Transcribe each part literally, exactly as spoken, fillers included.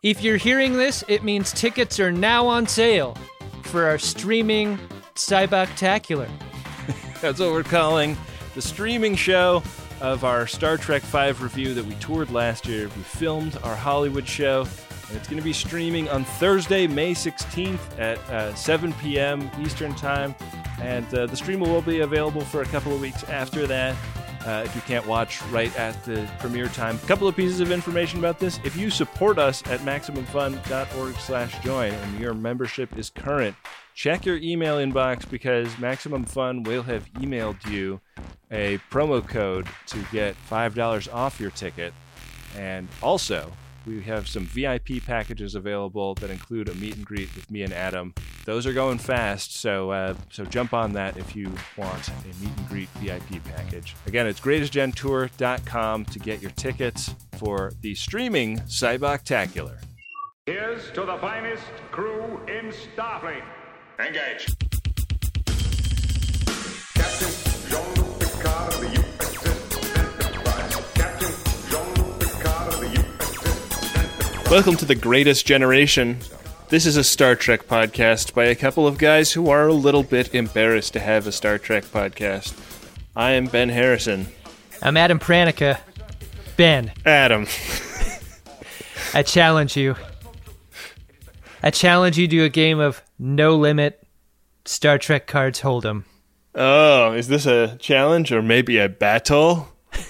If you're hearing this, it means tickets are now on sale for our streaming Cyboctacular. That's what we're calling the streaming show of our Star Trek five review that we toured last year. We filmed our Hollywood show, and it's going to be streaming on Thursday, May sixteenth at uh, seven p.m. Eastern Time. And uh, the stream will be available for a couple of weeks after that. Uh, if you can't watch right at the premiere time. A couple of pieces of information about this. If you support us at MaximumFun.org slash join and your membership is current, check your email inbox because Maximum Fun will have emailed you a promo code to get five dollars off your ticket. And also, we have some V I P packages available that include a meet and greet with me and Adam. Those are going fast, so uh, so jump on that if you want a meet and greet V I P package. Again, it's greatest gen tour dot com to get your tickets for the streaming Cyboctacular. Here's to the finest crew in Starfleet. Engage. Captain Jean-Luc Picard of the U S S Enterprise. Captain Jean-Luc Picard of the U S S Enterprise. Welcome to The Greatest Generation. This is a Star Trek podcast by a couple of guys who are a little bit embarrassed to have a Star Trek podcast. I am Ben Harrison. I'm Adam Pranica. Ben. Adam. I challenge you. I challenge you to a game of No Limit Star Trek Cards Hold'em. Oh, is this a challenge or maybe a battle?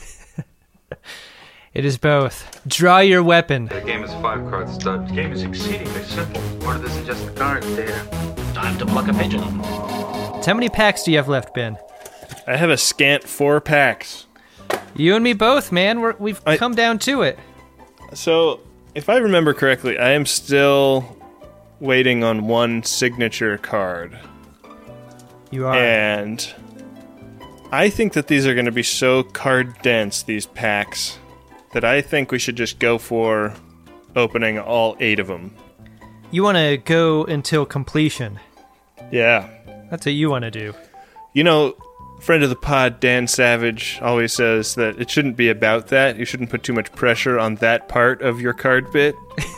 It is both. Draw your weapon. The game is five card stud. The game is exceedingly simple. More than just the cards, data. Time to pluck a pigeon. So how many packs do you have left, Ben? I have a scant four packs. You and me both, man. We're, we've I, come down to it. So, if I remember correctly, I am still waiting on one signature card. You are. And I think that these are going to be so card dense, these packs, that I think we should just go for opening all eight of them. You want to go until completion. Yeah. That's what you want to do. You know, friend of the pod, Dan Savage, always says that it shouldn't be about that. You shouldn't put too much pressure on that part of your card bit.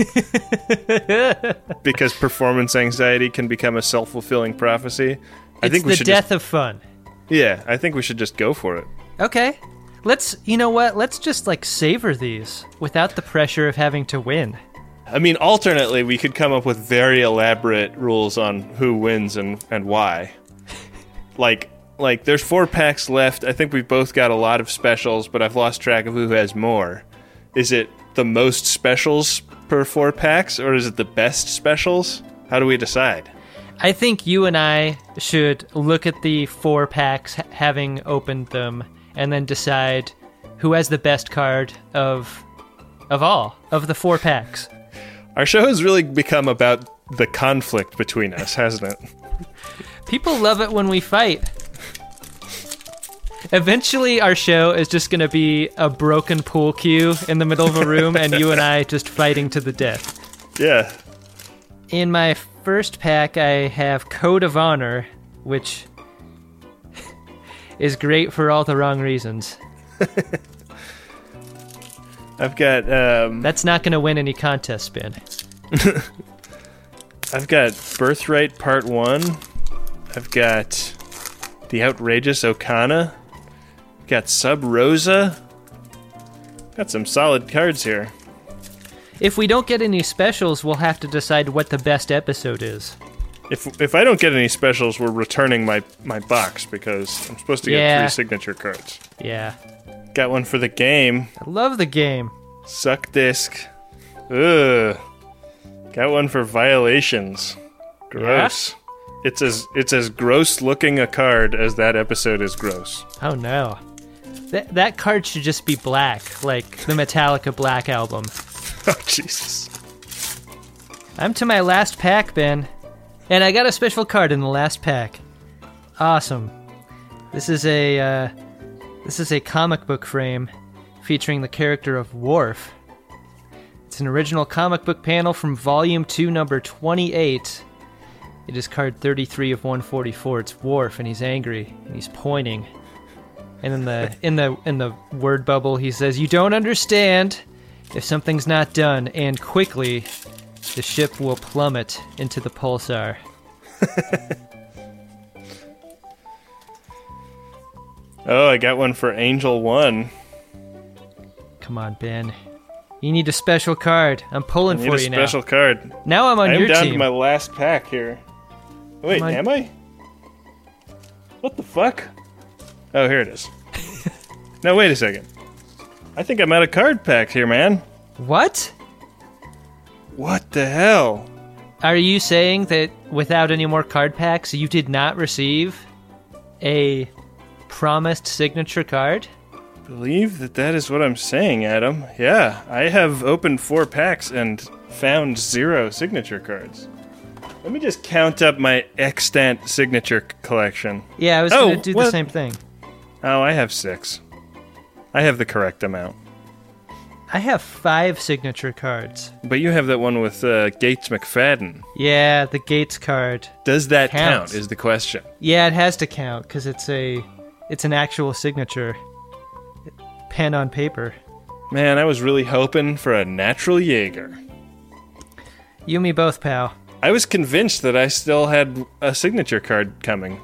Because performance anxiety can become a self-fulfilling prophecy. I it's think we the should death just, of fun. Yeah, I think we should just go for it. Okay. Let's, you know what? Let's just, like, savor these without the pressure of having to win. I mean, alternately, we could come up with very elaborate rules on who wins and, and why. like, like, there's four packs left. I think we've both got a lot of specials, but I've lost track of who has more. Is it the most specials per four packs, or is it the best specials? How do we decide? I think you and I should look at the four packs, ha- having opened them, and then decide who has the best card of of all, of the four packs. Our show has really become about the conflict between us, hasn't it? People love it when we fight. Eventually, our show is just going to be a broken pool cue in the middle of a room, and you and I just fighting to the death. Yeah. In my first pack, I have Code of Honor, which is great for all the wrong reasons. I've got, um... That's not going to win any contest, Ben. I've got Birthright Part one. I've got The Outrageous Okana. Got Sub Rosa. Got some solid cards here. If we don't get any specials, we'll have to decide what the best episode is. If if I don't get any specials, we're returning my, my box because I'm supposed to get Yeah. three signature cards. Yeah. Got one for the game. I love the game. Suck Disc. Ugh. Got one for Violations. Gross. It's as it's as gross looking a card as that episode is gross. Oh no. That that card should just be black, like the Metallica Black Album. Oh, Jesus. I'm to my last pack, Ben. And I got a special card in the last pack. Awesome. This is a uh, this is a comic book frame featuring the character of Worf. It's an original comic book panel from Volume two, Number twenty-eight. It is card thirty-three of one forty-four. It's Worf, and he's angry, and he's pointing. And in the in the in the word bubble, he says, "You don't understand. If something's not done, and quickly, the ship will plummet into the pulsar. Oh, I got one for Angel One. Come on, Ben. You need a special card. I'm pulling I need for a you now. special card. Now I'm on I am your down team. to my last pack here. Wait, Come on. am I? What the fuck? Oh, here it is. No, wait a second. I think I'm out of card packs here, man. What? What the hell? Are you saying that without any more card packs, you did not receive a promised signature card? Believe that that is what I'm saying, Adam. Yeah, I have opened four packs and found zero signature cards. Let me just count up my extant signature c- collection. Yeah, I was Oh, going to do the what? same thing. Oh, I have six. I have the correct amount. I have five signature cards. But you have that one with uh, Gates McFadden. Yeah, the Gates card. Does that Counts. count is the question. Yeah, it has to count because it's a, it's an actual signature, pen on paper. Man, I was really hoping for a natural Jaeger. You and me both, pal. I was convinced that I still had a signature card coming.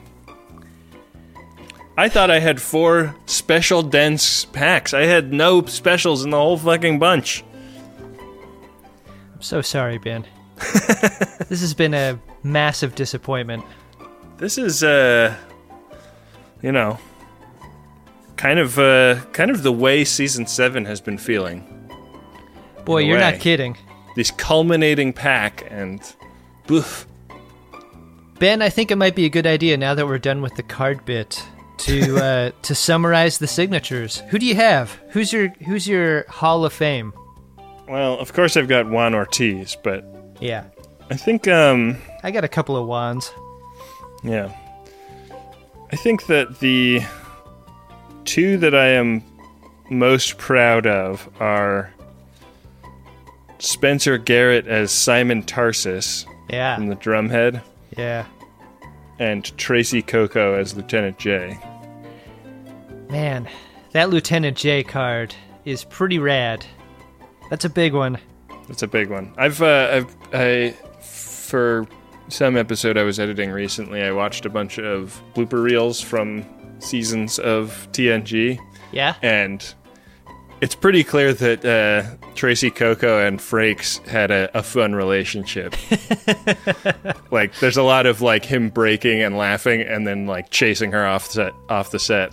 I thought I had four special dense packs. I had no specials in the whole fucking bunch. I'm so sorry, Ben. This has been a massive disappointment. This is, uh, you know, kind of, uh, kind of the way season seven has been feeling. Boy, In a you're way. not kidding. This culminating pack and, boof. Ben, I think it might be a good idea now that we're done with the card bit to uh, to summarize the signatures. Who do you have? Who's your Who's your Hall of Fame? Well, of course I've got Juan Ortiz, but Yeah, I think, um, I got a couple of wands. yeah. I think that the two that I am most proud of are Spencer Garrett as Simon Tarsus Yeah, from the Drumhead, yeah. and Tracy Coco as Lieutenant J. Man, that Lieutenant J card is pretty rad. That's a big one. That's a big one. I've, uh, I've, I, for some episode I was editing recently, I watched a bunch of blooper reels from seasons of T N G, Yeah? and it's pretty clear that uh, Tracy Coco and Frakes had a, a fun relationship. Like, there's a lot of like him breaking and laughing, and then like chasing her off set, off the set.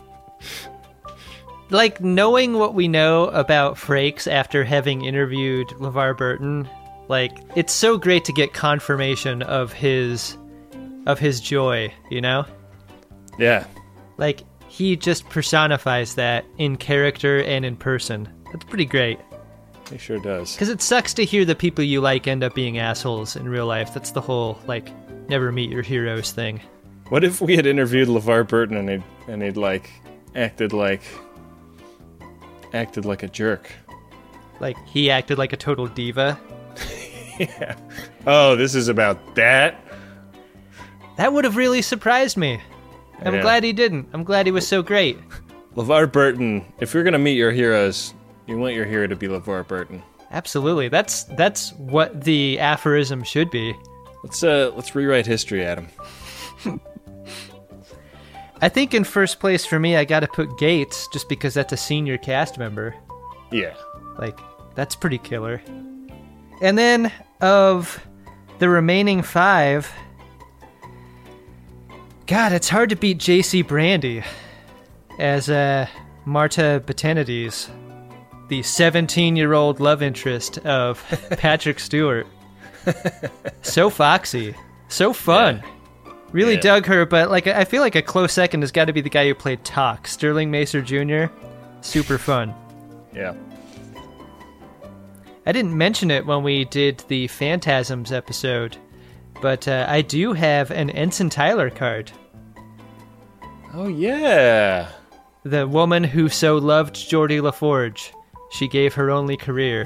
Like, knowing what we know about Frakes after having interviewed LeVar Burton, like, it's so great to get confirmation of his of his joy, you know? Yeah, Like, he just personifies that in character and in person. That's pretty great. he sure does. Because it sucks to hear the people you like end up being assholes in real life. That's the whole, like, never meet your heroes thing. What if we had interviewed LeVar Burton and he'd and he'd like acted like acted like a jerk? Like, he acted like a total diva. Yeah. Oh, this is about that? That would have really surprised me. I'm Yeah. glad he didn't. I'm glad he was so great. LeVar Burton, if you're gonna meet your heroes, you want your hero to be LeVar Burton. Absolutely. That's that's what the aphorism should be. Let's uh let's rewrite history, Adam. I think in first place for me, I gotta put Gates, just because that's a senior cast member. Yeah. Like, that's pretty killer. And then, of the remaining five, God, it's hard to beat J C Brandy as uh, Marta Betanides, the seventeen-year-old love interest of Patrick Stewart. So foxy. So fun. Yeah. Really Yeah. dug her, but like I feel like a close second has got to be the guy who played Talk, Sterling Macer Junior Super fun. Yeah. I didn't mention it when we did the Phantasms episode, but uh, I do have an Ensign Tyler card. Oh yeah. The woman who so loved Geordie LaForge, she gave her only career.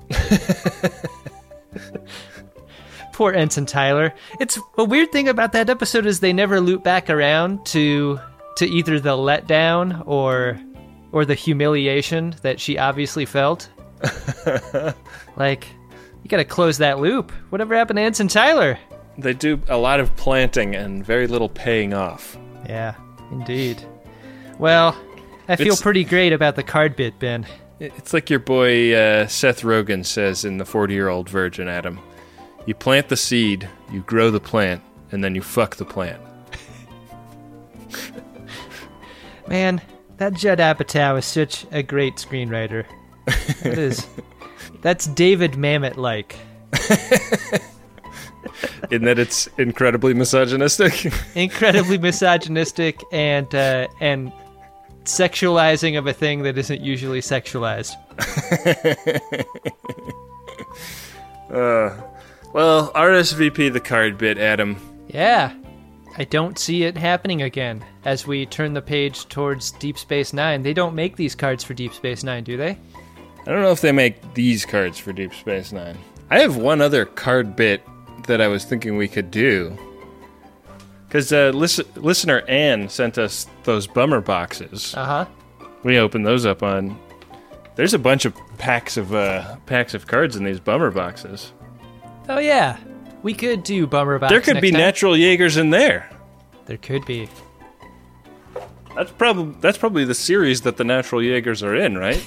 Poor Ensign Tyler. It's a weird thing about that episode is they never loop back around to to either the letdown or or the humiliation that she obviously felt. Like, you gotta close that loop. Whatever happened to Ensign Tyler? They do a lot of planting and very little paying off. Yeah, indeed. Well, I feel It's- pretty great about the card bit, Ben. It's like your boy uh, Seth Rogen says in The forty-Year-Old Virgin, Adam. You plant the seed, you grow the plant, and then you fuck the plant. Man, that Judd Apatow is such a great screenwriter. That is... That's David Mamet-like. In that it's incredibly misogynistic. Incredibly misogynistic and uh, and sexualizing of a thing that isn't usually sexualized. uh, well, R S V P the card bit, Adam. Yeah, I don't see it happening again as we turn the page towards Deep Space Nine. They don't make these cards for Deep Space Nine, do they? I don't know if they make these cards for Deep Space Nine. I have one other card bit that I was thinking we could do. Because uh, lis- listener Ann sent us those bummer boxes. Uh-huh. We opened those up on... There's a bunch of packs of uh, packs of cards in these bummer boxes. Oh, yeah. We could do Bummer Box There could next be time. natural Jaegers in there. There could be. That's probably that's probably the series that the natural Jaegers are in, right?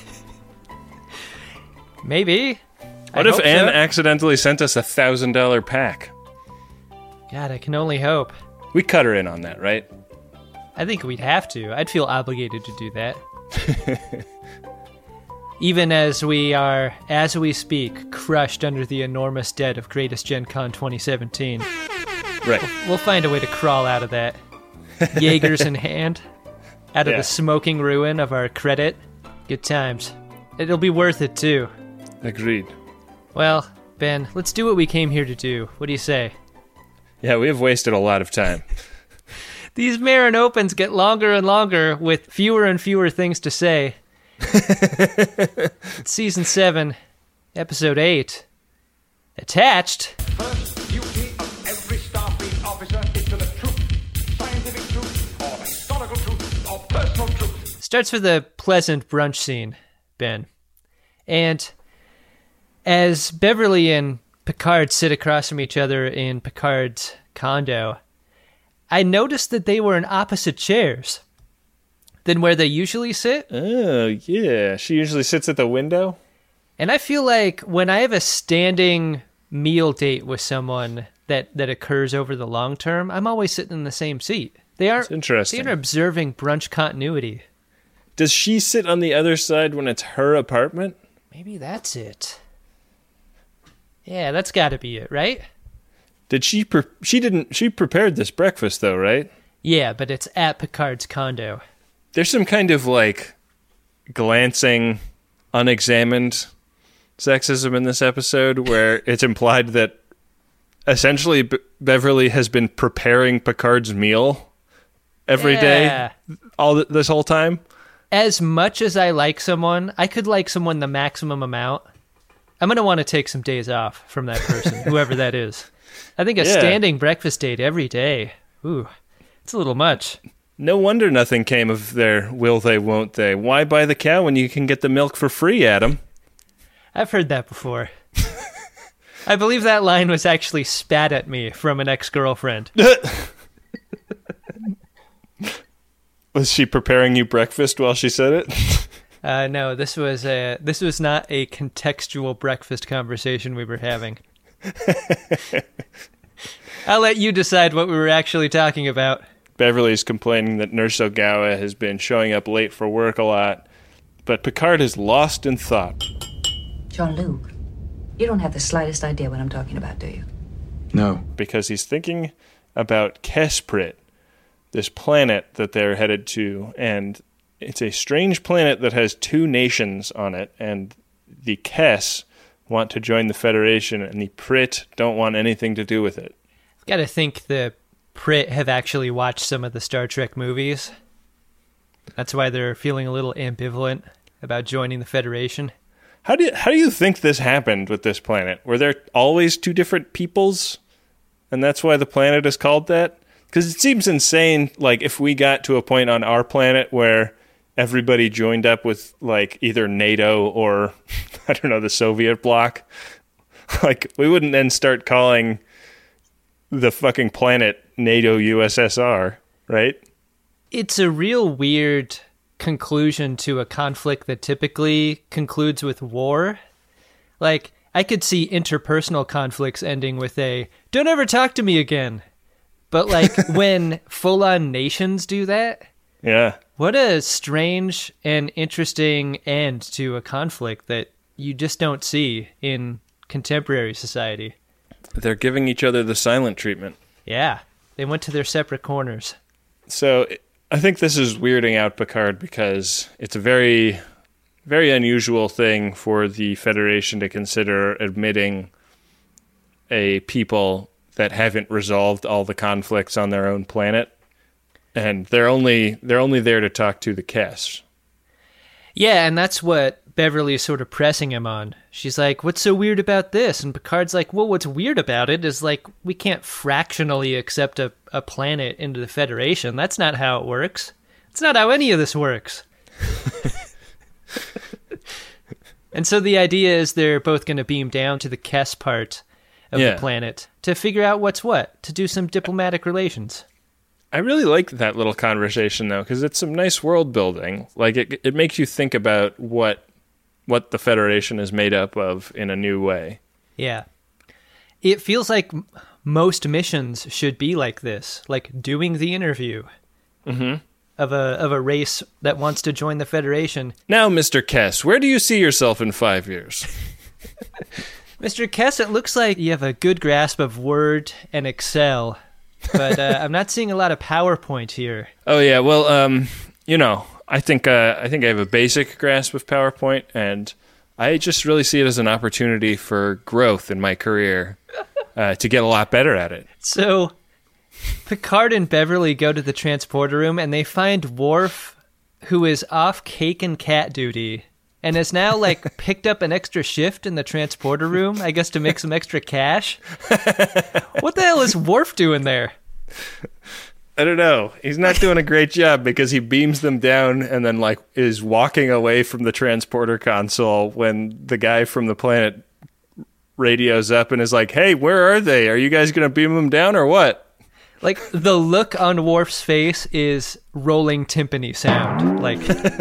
Maybe. I What if hope Ann so. accidentally sent us a thousand dollar pack? God, I can only hope. We cut her in on that, right? I think we'd have to. I'd feel obligated to do that. Even as we are, as we speak, crushed under the enormous debt of Greatest Gen Con twenty seventeen. Right. We'll find a way to crawl out of that. Jaegers in hand. Out of Yeah. the smoking ruin of our credit. Good times. It'll be worth it, too. Agreed. Well, Ben, let's do what we came here to do. What do you say? Yeah, we have wasted a lot of time. These Marin Opens get longer and longer with fewer and fewer things to say. It's season seven, episode eight. Attached. First duty of every Starfleet officer is to the truth, scientific truth, or historical truth, or personal truth. Starts with a pleasant brunch scene, Ben. And as Beverly and Picard sit across from each other in Picard's condo, I noticed that they were in opposite chairs than where they usually sit. Oh, yeah. She usually sits at the window? And I feel like when I have a standing meal date with someone that, that occurs over the long term, I'm always sitting in the same seat. They are That's interesting. They are observing brunch continuity. Does she sit on the other side when it's her apartment? Maybe that's it. Yeah, that's got to be it, right? Did she pre- she didn't she prepared this breakfast though, right? Yeah, but it's at Picard's condo. There's some kind of like glancing unexamined sexism in this episode where it's implied that essentially Be- Beverly has been preparing Picard's meal every day, Yeah. all th- this whole time. As much as I like someone, I could like someone the maximum amount. I'm going to want to take some days off from that person, whoever that is. I think a Yeah. standing breakfast date every day. Ooh, it's a little much. No wonder nothing came of their will they, won't they. Why buy the cow when you can get the milk for free, Adam? I've heard that before. I believe that line was actually spat at me from an ex-girlfriend. Was she preparing you breakfast while she said it? Uh, no, this was a this was not a contextual breakfast conversation we were having. I'll let you decide what we were actually talking about. Beverly's complaining that Nurse Ogawa has been showing up late for work a lot, but Picard is lost in thought. Jean-Luc, you don't have the slightest idea what I'm talking about, do you? No. Because he's thinking about Kesprit, this planet that they're headed to, and it's a strange planet that has two nations on it, and the Kes want to join the Federation, and the Prit don't want anything to do with it. I've got to think the Prit have actually watched some of the Star Trek movies. That's why they're feeling a little ambivalent about joining the Federation. How do you, how do you think this happened with this planet? Were there always two different peoples, and that's why the planet is called that? Because it seems insane, like, if we got to a point on our planet where everybody joined up with like either NATO or I don't know, the Soviet bloc, like we wouldn't then start calling the fucking planet NATO U S S R, right? It's a real weird conclusion to a conflict that typically concludes with war. Like, I could see interpersonal conflicts ending with a, don't ever talk to me again. But, like, when full-on nations do that, Yeah. what a strange and interesting end to a conflict that you just don't see in contemporary society. They're giving each other the silent treatment. Yeah, they went to their separate corners. So I think this is weirding out Picard because it's a very, very unusual thing for the Federation to consider admitting a people that haven't resolved all the conflicts on their own planet, and they're only they're only there to talk to the Kess. Yeah, and that's what Beverly is sort of pressing him on. She's like, what's so weird about this? And Picard's like, well, what's weird about it is, like, we can't fractionally accept a, a planet into the Federation. That's not how it works. It's not how any of this works. And so the idea is they're both going to beam down to the Kess part of Yeah. the planet to figure out what's what, to do some diplomatic relations. I really like that little conversation though, because it's some nice world building. Like it, it makes you think about what what the Federation is made up of in a new way. Yeah. It feels like m- most missions should be like this, like doing the interview Mm-hmm. of a of a race that wants to join the Federation. Now, Mister Kess, where do you see yourself in five years? Mister Kess, it looks like you have a good grasp of Word and Excel, but uh, I'm not seeing a lot of PowerPoint here. Oh yeah, well, um, you know, I think uh, I think I have a basic grasp of PowerPoint, and I just really see it as an opportunity for growth in my career, uh, to get a lot better at it. So Picard and Beverly go to the transporter room, and they find Worf, who is off cake and cat duty, and has now, like, picked up an extra shift in the transporter room, I guess to make some extra cash. What the hell is Worf doing there? I don't know. He's not doing a great job because he beams them down and then like is walking away from the transporter console when the guy from the planet radios up and is like, "Hey, where are they? Are you guys going to beam them down or what?" Like, the look on Worf's face is rolling timpani sound. Like,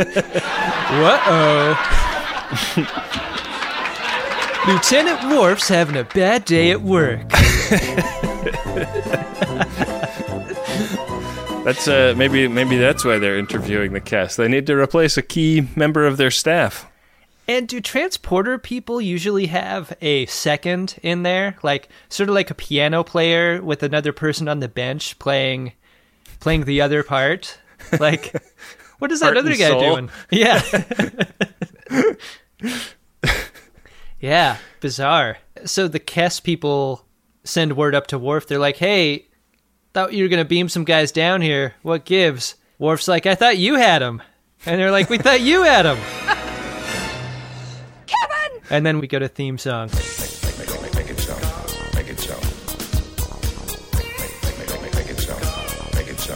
whoa. Lieutenant Worf's having a bad day at work. That's uh maybe maybe that's why they're interviewing the cast. They need to replace a key member of their staff. And do transporter people usually have a second in there? Like, sort of like a piano player with another person on the bench playing playing the other part? Like, what is that Heart other and guy soul. doing? Yeah. Yeah, bizarre. So the Kess people send word up to Worf. They're like, hey, thought you were going to beam some guys down here. What gives? Worf's like, I thought you had them. And they're like, we thought you had them. Kevin! And then we go to theme song. Make it so. Make it so. Make it so. Make it so.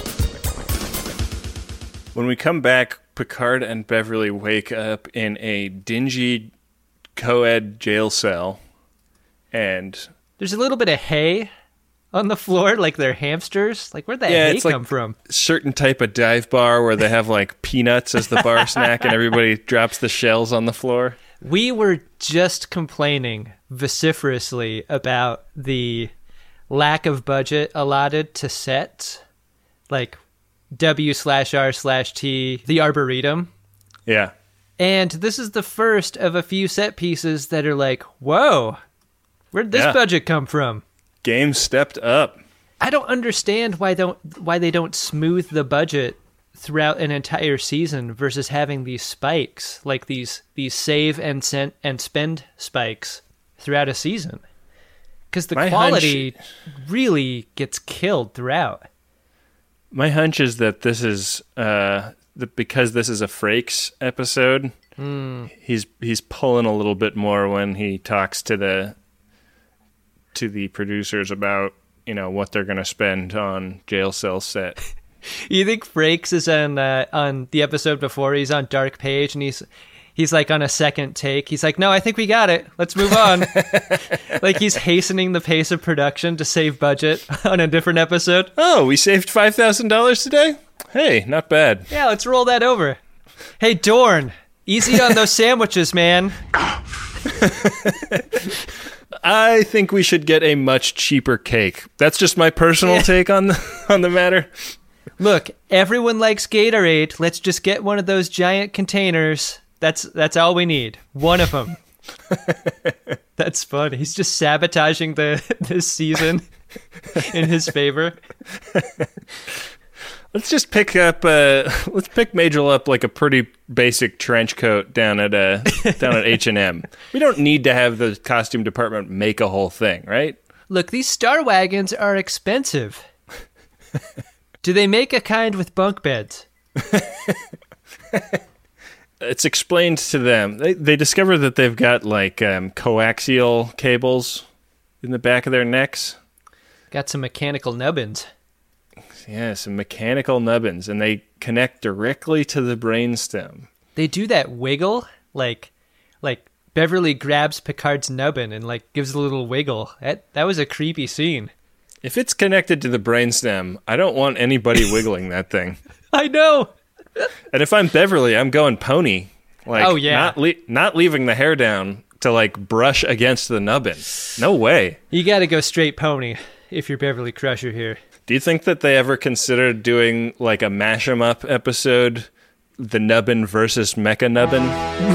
When we come back, Picard and Beverly wake up in a dingy co-ed jail cell, and There's a little bit of hay on the floor, like they're hamsters. Like, where'd that Yeah, hay it's like- come from? certain type of dive bar where they have like peanuts as the bar snack and everybody drops the shells on the floor. We were just complaining vociferously about the lack of budget allotted to set, like W slash R slash T, the Arboretum. Yeah. And this is the first of a few set pieces that are like, whoa, where'd this Yeah. budget come from? Game stepped up. I don't understand why don't why they don't smooth the budget throughout an entire season versus having these spikes, like these these save and sent and spend spikes throughout a season. Because the My quality really gets killed throughout. My hunch is that this is uh, the, because this is a Frakes episode. He's he's pulling a little bit more when he talks to the to the producers about, you know, what they're going to spend on jail cell set. You think Frakes is on uh, on the episode before? He's on Dark Page, and he's he's like on a second take. He's like, "No, I think we got it. Let's move on." Like he's hastening the pace of production to save budget on a different episode. Oh, we saved five thousand dollars today? Hey, not bad. Yeah, let's roll that over. Hey, Dorn, easy on those sandwiches, man. I think we should get a much cheaper cake. That's just my personal Yeah. take on the, on the matter. Look, everyone likes Gatorade. Let's just get one of those giant containers. That's that's all we need. One of them. That's fun. He's just sabotaging the this season in his favor. Let's just pick up. Uh, let's pick Majel up like a pretty basic trench coat down at uh, down at H and M. We don't need to have the costume department make a whole thing, right? Look, these Star Wagons are expensive. Do they make a kind with bunk beds? It's explained to them. They they discover that they've got like um, coaxial cables in the back of their necks. Got some mechanical nubbins. Yeah, some mechanical nubbins, and they connect directly to the brainstem. They do that wiggle, like, like Beverly grabs Picard's nubbin and like gives a little wiggle. That that was a creepy scene. If it's connected to the brainstem, I don't want anybody wiggling that thing. I know. And if I'm Beverly, I'm going pony. Like, Oh, yeah. not le- not leaving the hair down to like brush against the nubbin. No way. You got to go straight pony if you're Beverly Crusher here. Do you think that they ever considered doing like a mash 'em up episode, the nubbin versus mecha nubbin?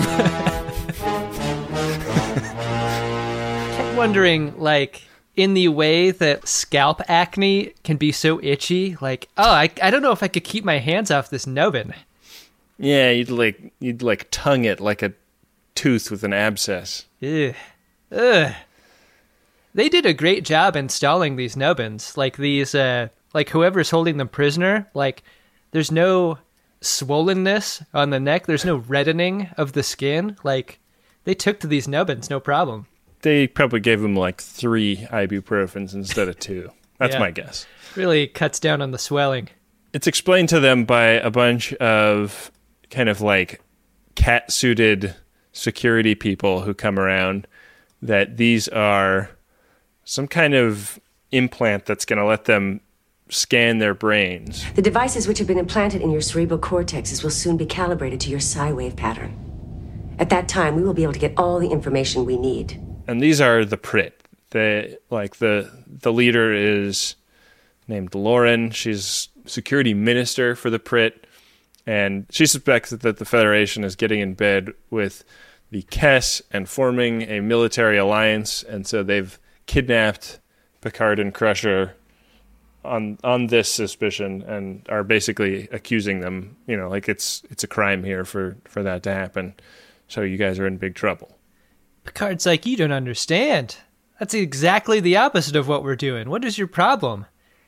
I'm wondering, like, in the way that scalp acne can be so itchy, like, oh, I, I don't know if I could keep my hands off this nubbin. Yeah, you'd like you'd like tongue it like a tooth with an abscess. Ugh. Ugh. They did a great job installing these nubbins. Like these, uh, like whoever's holding them prisoner, like there's no swollenness on the neck. There's no reddening of the skin. Like they took to these nubbins, no problem. They probably gave him like three ibuprofens instead of two. That's Yeah. my guess. Really cuts down on the swelling. It's explained to them by a bunch of kind of like cat-suited security people who come around that these are some kind of implant that's going to let them scan their brains. The devices which have been implanted in your cerebral cortexes will soon be calibrated to your psi wave pattern. At that time, we will be able to get all the information we need. And these are the Prit. They like the the leader is named Lauren. She's security minister for the Prit, and she suspects that the Federation is getting in bed with the Kess and forming a military alliance, and so they've kidnapped Picard and Crusher on on this suspicion and are basically accusing them, you know, like it's it's a crime here for, for that to happen. So you guys are in big trouble. Picard's like, you don't understand. That's exactly the opposite of what we're doing. What is your problem?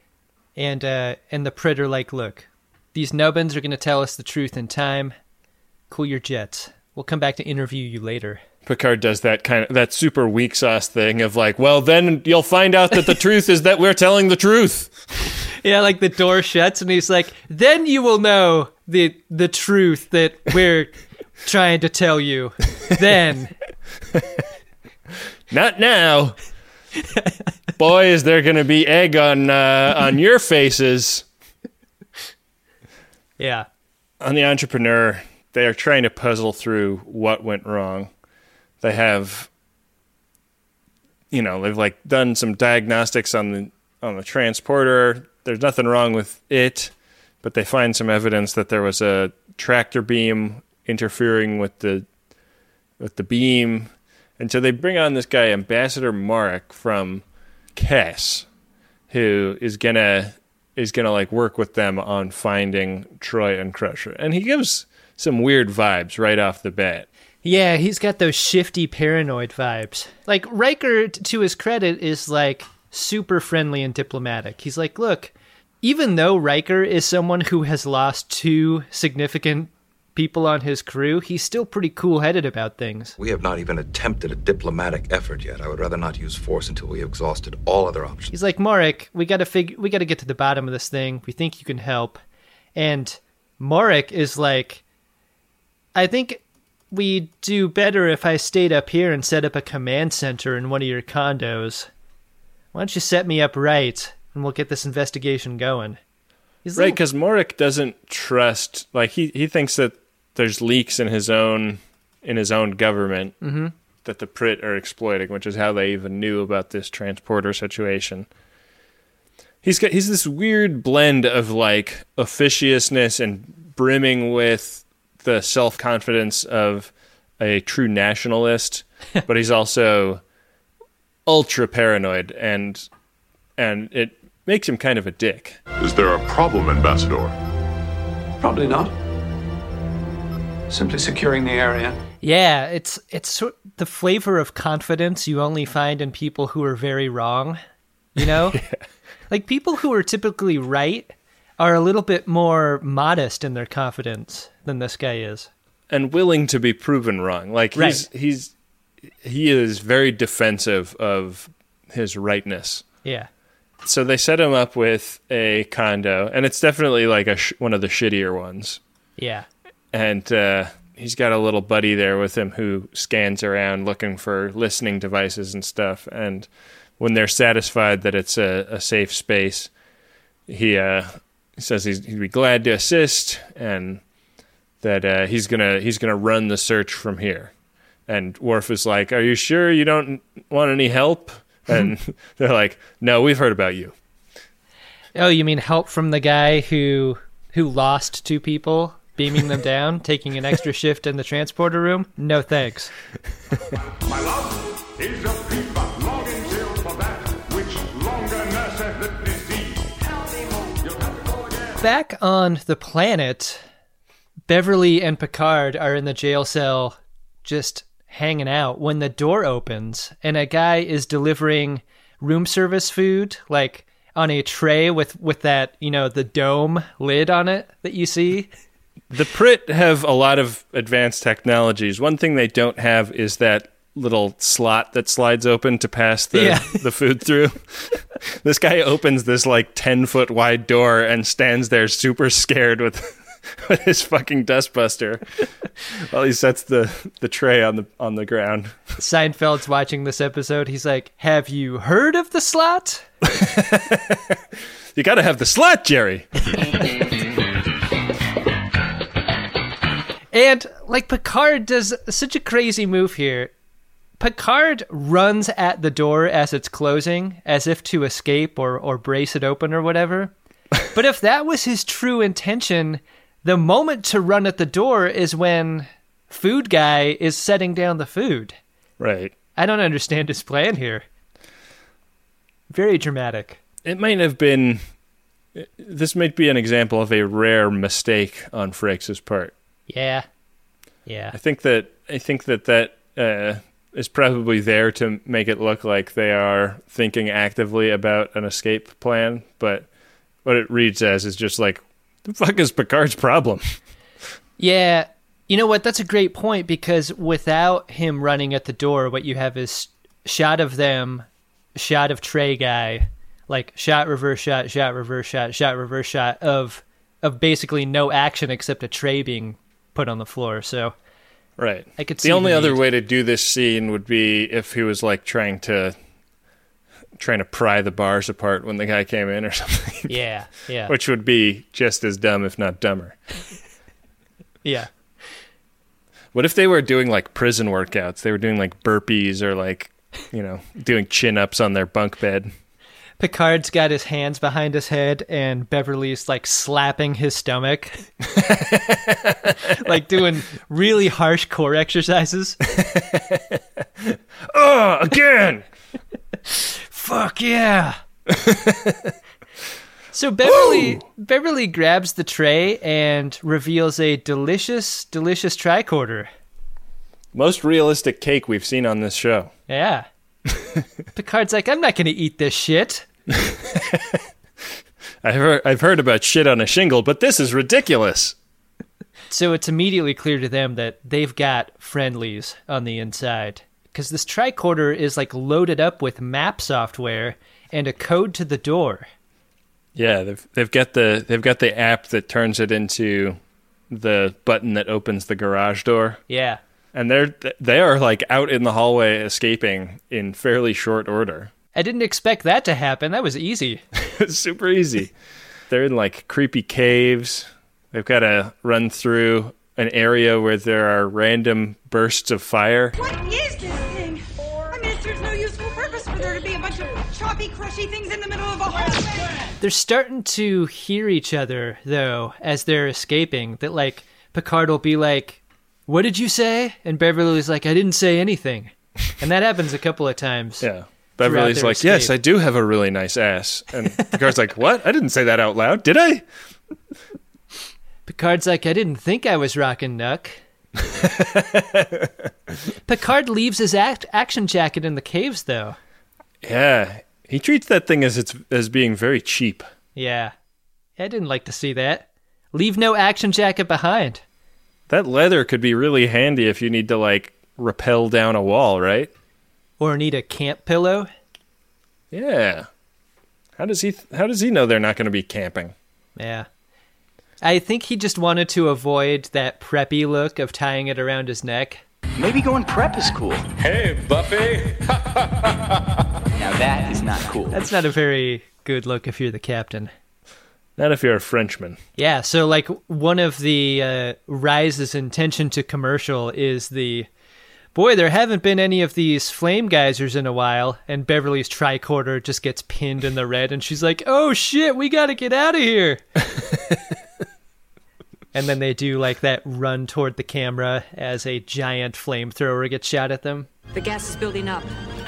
And uh, and the Prit are like, look, these nubbins are going to tell us the truth in time. Cool your jets. We'll come back to interview you later. Picard does that kind of that super weak sauce thing of like, well, then you'll find out that the truth is that we're telling the truth. Yeah, like the door shuts and he's like, then you will know the the truth that we're trying to tell you. Then. Not now. Boy, is there going to be egg on uh, on your faces. Yeah. On the Entrepreneur, they are trying to puzzle through what went wrong. They have, you know, they've like done some diagnostics on the on the transporter. There's nothing wrong with it, but they find some evidence that there was a tractor beam interfering with the with the beam. And so they bring on this guy, Ambassador Marek from Kess, who is gonna is gonna like work with them on finding Troy and Crusher. And he gives some weird vibes right off the bat. Yeah, he's got those shifty paranoid vibes. Like, Riker, t- to his credit, is, like, super friendly and diplomatic. He's like, look, even though Riker is someone who has lost two significant people on his crew, he's still pretty cool-headed about things. We have not even attempted a diplomatic effort yet. I would rather not use force until we have exhausted all other options. He's like, Marek, we gotta fig- we gotta get to the bottom of this thing. We think you can help. And Morik is like, I think we'd do better if I stayed up here and set up a command center in one of your condos. Why don't you set me up right, and we'll get this investigation going. He's Right, little- because Morik doesn't trust, like, he, he thinks that there's leaks in his own in his own government mm-hmm. that the Prit are exploiting, which is how they even knew about this transporter situation. He's got he's this weird blend of, like, officiousness and brimming with the self-confidence of a true nationalist, but he's also ultra paranoid, and and it makes him kind of a dick. Is there a problem, Ambassador? Probably not. Simply securing the area. Yeah, it's it's sort the flavor of confidence you only find in people who are very wrong, you know? yeah. Like, people who are typically right are a little bit more modest in their confidence than this guy is. And willing to be proven wrong. Like, right. he's he's he is very defensive of his rightness. Yeah. So they set him up with a condo, and it's definitely like a sh- one of the shittier ones. Yeah. And uh, he's got a little buddy there with him who scans around looking for listening devices and stuff. And when they're satisfied that it's a, a safe space, he uh, says he's, he'd be glad to assist, and that uh, he's gonna he's gonna run the search from here. And Worf is like, "Are you sure you don't want any help?" And they're like, "No, we've heard about you." Oh, you mean help from the guy who who lost two people, beaming them down, taking an extra shift in the transporter room? No thanks. My love is a fever, longing till for that which longer nurseth the disease. You'll have to go again. Back on the planet, Beverly and Picard are in the jail cell just hanging out when the door opens and a guy is delivering room service food, like on a tray with, with that, you know, the dome lid on it that you see. The Prit have a lot of advanced technologies. One thing they don't have is that little slot that slides open to pass the, Yeah. the food through. This guy opens this like ten foot wide door and stands there super scared with with his fucking dustbuster while he sets the, the tray on the on the ground. Seinfeld's watching this episode. He's like, "Have you heard of the slot?" You gotta have the slot, Jerry. And, like, Picard does such a crazy move here. Picard runs at the door as it's closing, as if to escape or, or brace it open or whatever. But if that was his true intention, the moment to run at the door is when Food Guy is setting down the food. Right. I don't understand his plan here. Very dramatic. It might have been... This might be an example of a rare mistake on Frakes' part. Yeah. Yeah. I think that I think that that uh, is probably there to make it look like they are thinking actively about an escape plan, but what it reads as is just like, the fuck is Picard's problem? Yeah. You know what? That's a great point, because without him running at the door, what you have is shot of them, shot of Tray Guy, like shot, reverse shot, shot, reverse shot, shot, reverse shot of of basically no action except a tray being put on the floor. So right. I could see the only the other need. way to do this scene would be if he was like trying to trying to pry the bars apart when the guy came in or something. Yeah, yeah. Which would be just as dumb, if not dumber. Yeah. What if they were doing like prison workouts? They were doing like burpees or like, you know, doing chin-ups on their bunk bed. Picard's got his hands behind his head and Beverly's like slapping his stomach. Like doing really harsh core exercises. Oh, again! Fuck yeah! So Beverly Woo! Beverly grabs the tray and reveals a delicious, delicious tricorder. Most realistic cake we've seen on this show. Yeah. Picard's like, I'm not going to eat this shit. I've heard, I've heard about shit on a shingle, but this is ridiculous. So it's immediately clear to them that they've got friendlies on the inside. Because this tricorder is like loaded up with map software and a code to the door. Yeah, they've they've got the they've got the app that turns it into the button that opens the garage door. Yeah. And they're they are like out in the hallway escaping in fairly short order. I didn't expect that to happen. That was easy. It's super easy. They're in like creepy caves. They've got to run through an area where there are random bursts of fire. What is this thing? I mean, it serves no useful purpose for there to be a bunch of choppy, crushy things in the middle of a hallway. They're starting to hear each other, though, as they're escaping. That, like, Picard will be like, "What did you say?" And Beverly's like, "I didn't say anything." And that happens a couple of times. Yeah. Beverly's like, escape. "Yes, I do have a really nice ass." And Picard's like, "What? I didn't say that out loud, did I?" Picard's like, "I didn't think I was rocking Nuck." Picard leaves his act- action jacket in the caves, though. Yeah. He treats that thing as it's as being very cheap. Yeah. I didn't like to see that. Leave no action jacket behind. That leather could be really handy if you need to, like, rappel down a wall, right? Or need a camp pillow. Yeah. How does he how does he know they're not going to be camping? Yeah. I think he just wanted to avoid that preppy look of tying it around his neck. Maybe going prep is cool. Hey, Buffy. Now that is not cool. That's not a very good look if you're the captain. Not if you're a Frenchman. Yeah, so like one of the uh, rises in tension to commercial is the, boy, there haven't been any of these flame geysers in a while, and Beverly's tricorder just gets pinned in the red, and she's like, "Oh shit, we gotta get out of here." And then they do like that run toward the camera as a giant flamethrower gets shot at them. The gas is building up.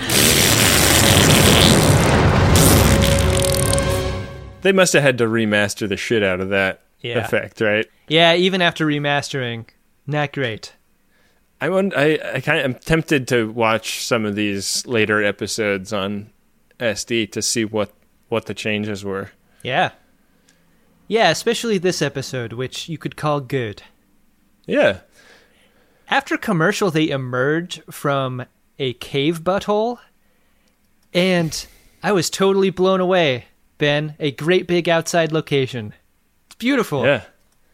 They must have had to remaster the shit out of that Yeah. effect, right? Yeah, even after remastering, not great. I wonder, I, I kind of, I'm tempted to watch some of these later episodes on S D to see what, what the changes were. Yeah. Yeah, especially this episode, which you could call good. Yeah. After commercial, they emerge from a cave butthole, and I was totally blown away, Ben. A great big outside location. It's beautiful. Yeah.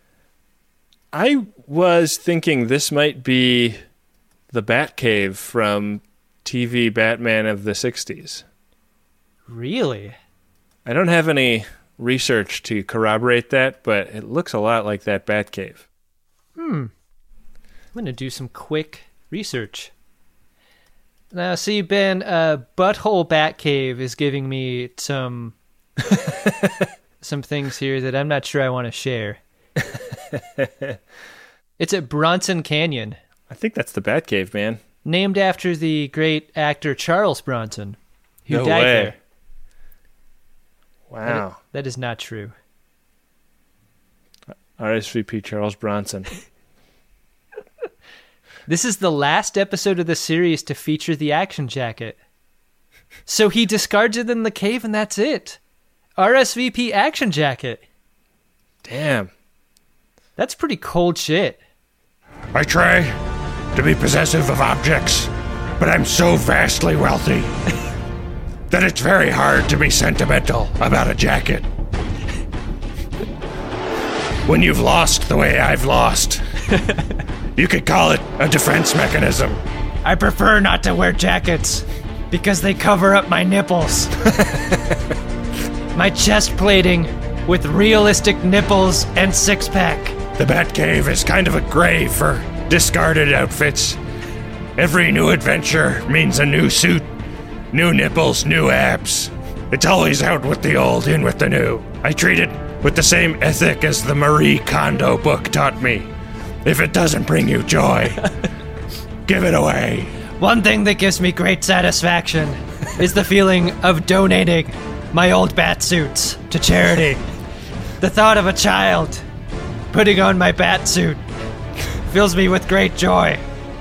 I was thinking this might be the Batcave from T V Batman of the sixties. Really? I don't have any research to corroborate that, but it looks a lot like that Batcave. Hmm. I'm going to do some quick research. Now, see, Ben, uh, Butthole Batcave is giving me some some things here that I'm not sure I want to share. It's at Bronson Canyon. I think that's the Batcave, man. Named after the great actor Charles Bronson, who No died way. there. Wow. That, that is not true. R S V P Charles Bronson. This is the last episode of the series to feature the action jacket. So he discards it in the cave and that's it. R S V P action jacket. Damn. That's pretty cold shit. I try to be possessive of objects, but I'm so vastly wealthy that it's very hard to be sentimental about a jacket. When you've lost the way I've lost, you could call it a defense mechanism. I prefer not to wear jackets because they cover up my nipples. My chest plating with realistic nipples and six-pack. The Batcave is kind of a grave for discarded outfits. Every new adventure means a new suit, new nipples, new abs. It's always out with the old, in with the new. I treat it with the same ethic as the Marie Kondo book taught me. If it doesn't bring you joy, give it away. One thing that gives me great satisfaction is the feeling of donating my old bat suits to charity. The thought of a child putting on my bat suit fills me with great joy.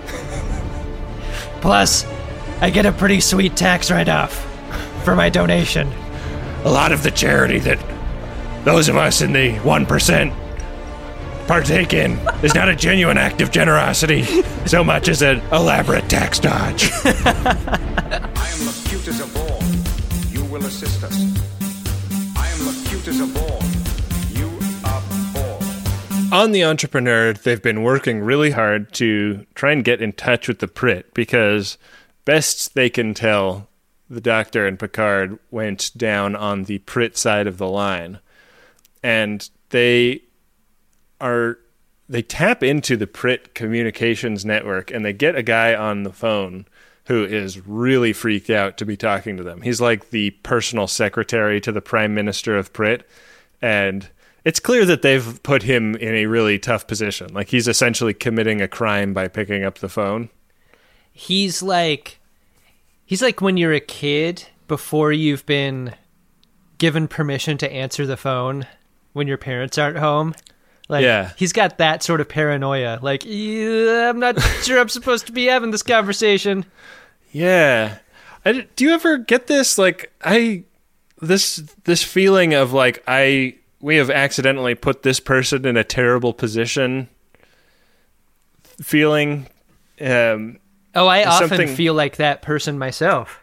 Plus, I get a pretty sweet tax write-off for my donation. A lot of the charity that those of us in the one percent partake in is not a genuine act of generosity so much as an elaborate tax dodge. I am the cutest of all. You will assist us. I am the cutest of all. You are born. On The Entrepreneur, they've been working really hard to try and get in touch with the Prit because best they can tell, the Doctor and Picard went down on the Prit side of the line. And they are they tap into the Prit communications network and they get a guy on the phone who is really freaked out to be talking to them. He's like the personal secretary to the Prime Minister of Prit, and it's clear that they've put him in a really tough position. Like, he's essentially committing a crime by picking up the phone. He's like he's like when you're a kid before you've been given permission to answer the phone when your parents aren't home. Like, yeah. He's got that sort of paranoia. Like, yeah, I'm not sure I'm supposed to be having this conversation. Yeah. I, do you ever get this? Like, I, this, this feeling of like, I, we have accidentally put this person in a terrible position feeling. Um, oh, I often something... feel like that person myself.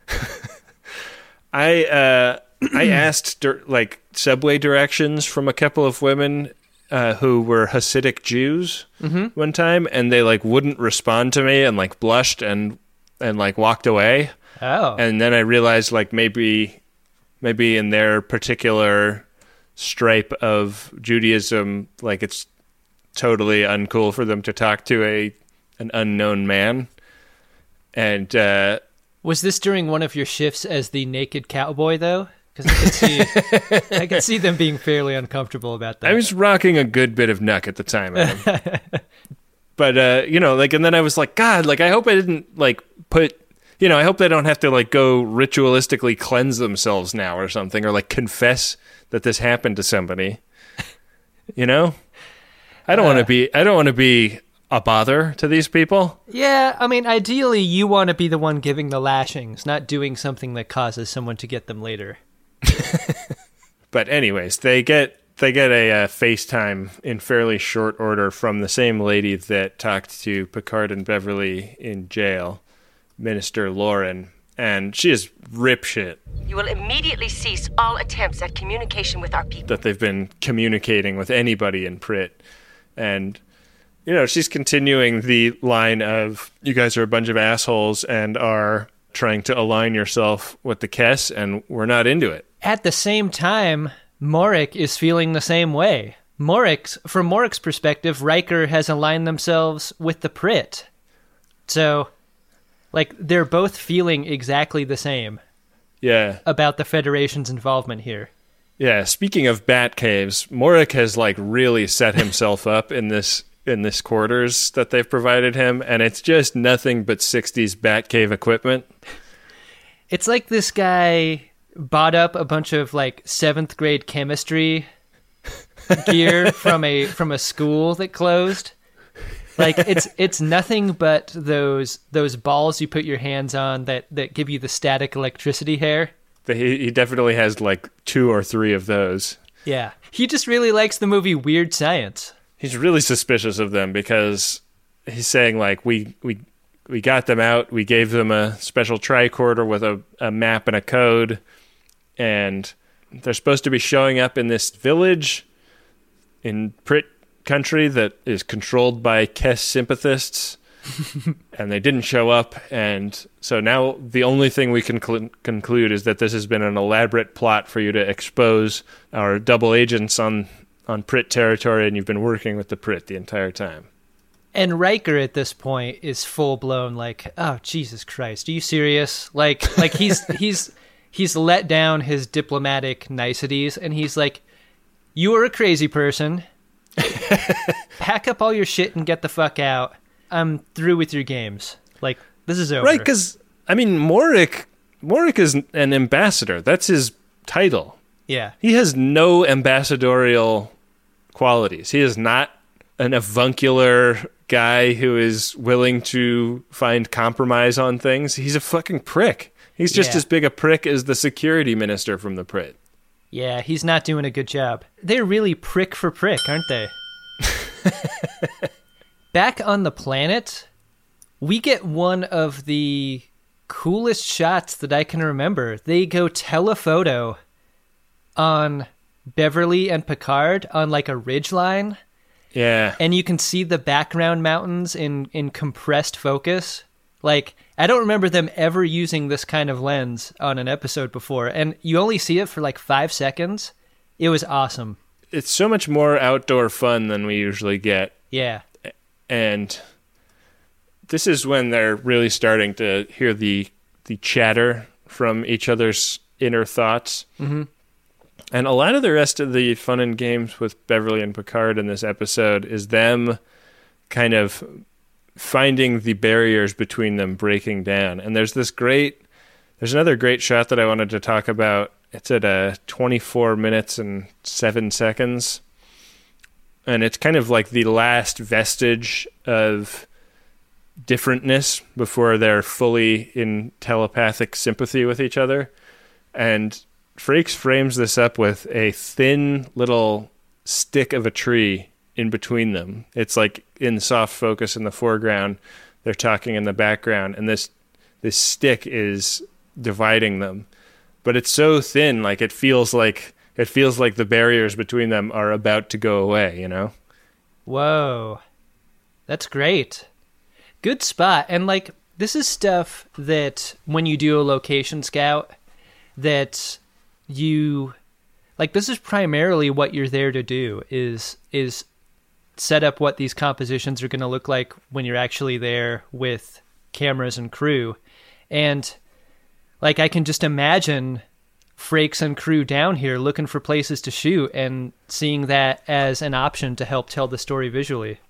I, uh, I asked like subway directions from a couple of women Uh, who were Hasidic Jews mm-hmm. one time, and they like wouldn't respond to me and like blushed and and like walked away. Oh, and then I realized like maybe maybe in their particular stripe of Judaism, like it's totally uncool for them to talk to a an unknown man. And uh, was this during one of your shifts as the naked cowboy though? Because I could see, I could see them being fairly uncomfortable about that. I was rocking a good bit of Nuck at the time, Adam. But uh, you know, like, and then I was like, God, like, I hope I didn't like put, you know, I hope they don't have to like go ritualistically cleanse themselves now or something, or like confess that this happened to somebody. You know, I don't uh, want to be, I don't want to be a bother to these people. Yeah, I mean, ideally, you want to be the one giving the lashings, not doing something that causes someone to get them later. But anyways, they get they get a uh, FaceTime in fairly short order from the same lady that talked to Picard and Beverly in jail, Minister Lauren, and she is rip shit. You will immediately cease all attempts at communication with our people. That they've been communicating with anybody in Prit. And, you know, she's continuing the line of, you guys are a bunch of assholes and are trying to align yourself with the Kess, and we're not into it. At the same time, Morik is feeling the same way. Morik's, from Morik's perspective, Riker has aligned themselves with the Prit. So, like, they're both feeling exactly the same. Yeah. About the Federation's involvement here. Yeah, speaking of bat caves, Morik has, like, really set himself up in this in this quarters that they've provided him, and it's just nothing but sixties bat cave equipment. It's like this guy bought up a bunch of like seventh grade chemistry gear from a from a school that closed. Like it's it's nothing but those those balls you put your hands on that, that give you the static electricity hair. He, he definitely has like two or three of those. Yeah. He just really likes the movie Weird Science. He's really suspicious of them because he's saying like we we we got them out, we gave them a special tricorder with a, a map and a code, and they're supposed to be showing up in this village in Prit country that is controlled by Kess sympathists, and they didn't show up, and so now the only thing we can cl- conclude is that this has been an elaborate plot for you to expose our double agents on, on Prit territory, and you've been working with the Prit the entire time. And Riker at this point is full blown like, oh Jesus Christ, are you serious? Like, like he's he's he's let down his diplomatic niceties, and he's like, you are a crazy person. Pack up all your shit and get the fuck out. I'm through with your games. Like, this is over. Right, because I mean, Morik Morik is an ambassador. That's his title. Yeah, he has no ambassadorial qualities. He is not an avuncular guy who is willing to find compromise on things. He's a fucking prick. He's just yeah. as big a prick as the security minister from the Prit. Yeah, he's not doing a good job. They're really prick for prick, aren't they? Back on the planet, we get one of the coolest shots that I can remember. They go telephoto on Beverly and Picard on like a ridge line. Yeah. And you can see the background mountains in, in compressed focus. Like, I don't remember them ever using this kind of lens on an episode before. And you only see it for like five seconds. It was awesome. It's so much more outdoor fun than we usually get. Yeah. And this is when they're really starting to hear the the chatter from each other's inner thoughts. Mm-hmm. And a lot of the rest of the fun and games with Beverly and Picard in this episode is them kind of finding the barriers between them breaking down. And there's this great, there's another great shot that I wanted to talk about. It's at uh, twenty-four minutes and seven seconds. And it's kind of like the last vestige of differentness before they're fully in telepathic sympathy with each other. And Frakes frames this up with a thin little stick of a tree in between them. It's like in soft focus in the foreground. They're talking in the background, and this this stick is dividing them. But it's so thin, like it feels like it feels like the barriers between them are about to go away, you know? Whoa. That's great. Good spot. And like, this is stuff that when you do a location scout, that you, like, this is primarily what you're there to do, is is set up what these compositions are going to look like when you're actually there with cameras and crew. And like, I can just imagine Frakes and crew down here looking for places to shoot and seeing that as an option to help tell the story visually.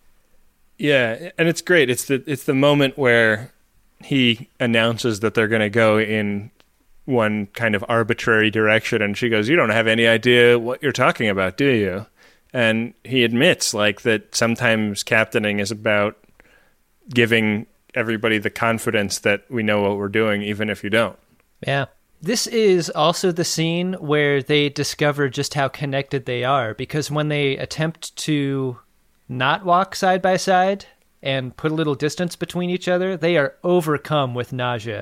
Yeah, and it's great. It's the it's the moment where he announces that they're going to go in one kind of arbitrary direction, and she goes, "You don't have any idea what you're talking about, do you?" And he admits, like, that sometimes captaining is about giving everybody the confidence that we know what we're doing, even if you don't. Yeah. This is also the scene where they discover just how connected they are, because when they attempt to not walk side by side and put a little distance between each other, they are overcome with nausea.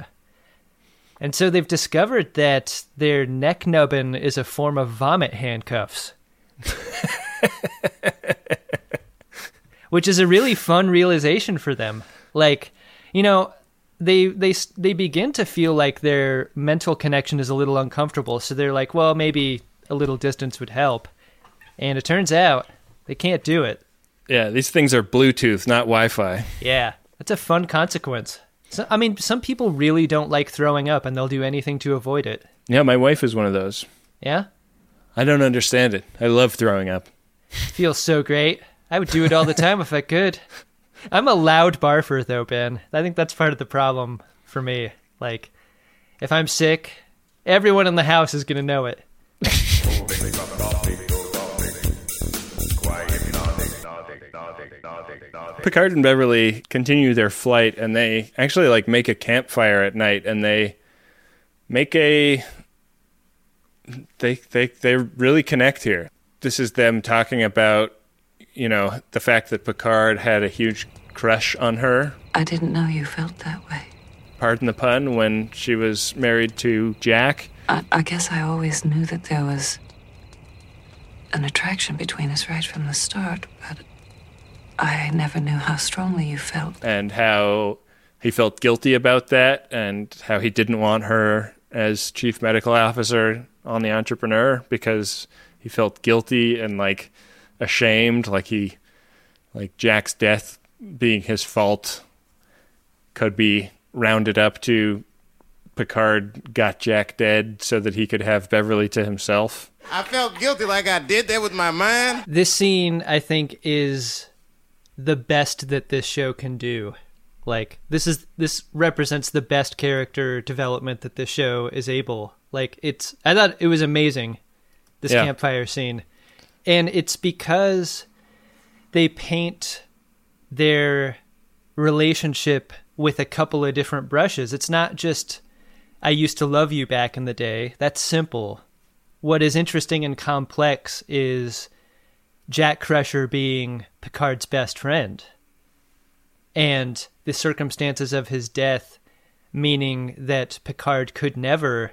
And so they've discovered that their neck nubbin is a form of vomit handcuffs. Which is a really fun realization for them. Like, you know, they they they begin to feel like their mental connection is a little uncomfortable, so they're like, well, maybe a little distance would help. And it turns out they can't do it. Yeah, these things are Bluetooth, not Wi-Fi. Yeah, that's a fun consequence. So, I mean, some people really don't like throwing up, and they'll do anything to avoid it. Yeah, my wife is one of those. Yeah? I don't understand it. I love throwing up. Feels so great. I would do it all the time if I could. I'm a loud barfer, though, Ben. I think that's part of the problem for me. Like, if I'm sick, everyone in the house is going to know it. Picard and Beverly continue their flight, and they actually like make a campfire at night, and they make a they they they really connect here. This is them talking about, you know, the fact that Picard had a huge crush on her. I didn't know you felt that way. Pardon the pun, when she was married to Jack. I, I guess I always knew that there was an attraction between us right from the start, but I never knew how strongly you felt. And how he felt guilty about that, and how he didn't want her as chief medical officer on The Entrepreneur because he felt guilty and like ashamed, like he, like Jack's death being his fault could be rounded up to Picard got Jack dead so that he could have Beverly to himself. I felt guilty like I did that with my mind. This scene, I think, is the best that this show can do. Like, this is this represents the best character development that this show is able. Like, it's I thought it was amazing, this Yeah. campfire scene. And it's because they paint their relationship with a couple of different brushes. It's not just, I used to love you back in the day. That's simple. What is interesting and complex is Jack Crusher being Picard's best friend. And the circumstances of his death, meaning that Picard could never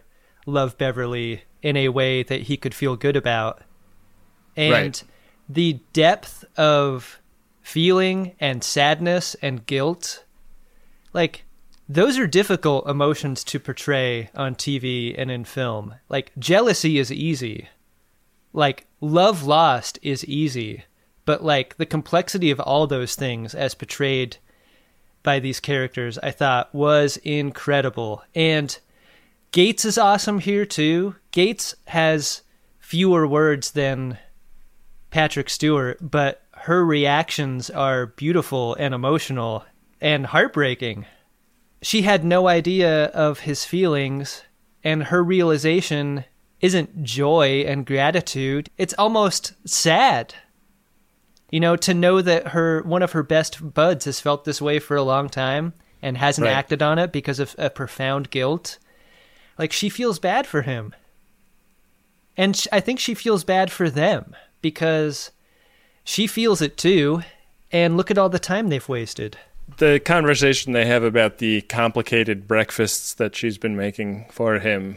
love Beverly in a way that he could feel good about. And Right. the depth of feeling and sadness and guilt, like, those are difficult emotions to portray on T V and in film. Like, jealousy is easy. Like, love lost is easy. But, like, the complexity of all those things as portrayed by these characters, I thought was incredible. And Gates is awesome here, too. Gates has fewer words than Patrick Stewart, but her reactions are beautiful and emotional and heartbreaking. She had no idea of his feelings, and her realization isn't joy and gratitude. It's almost sad. You know, to know that her one of her best buds has felt this way for a long time and hasn't Right. acted on it because of a profound guilt. Like, she feels bad for him. And sh- I think she feels bad for them because she feels it too. And look at all the time they've wasted. The conversation they have about the complicated breakfasts that she's been making for him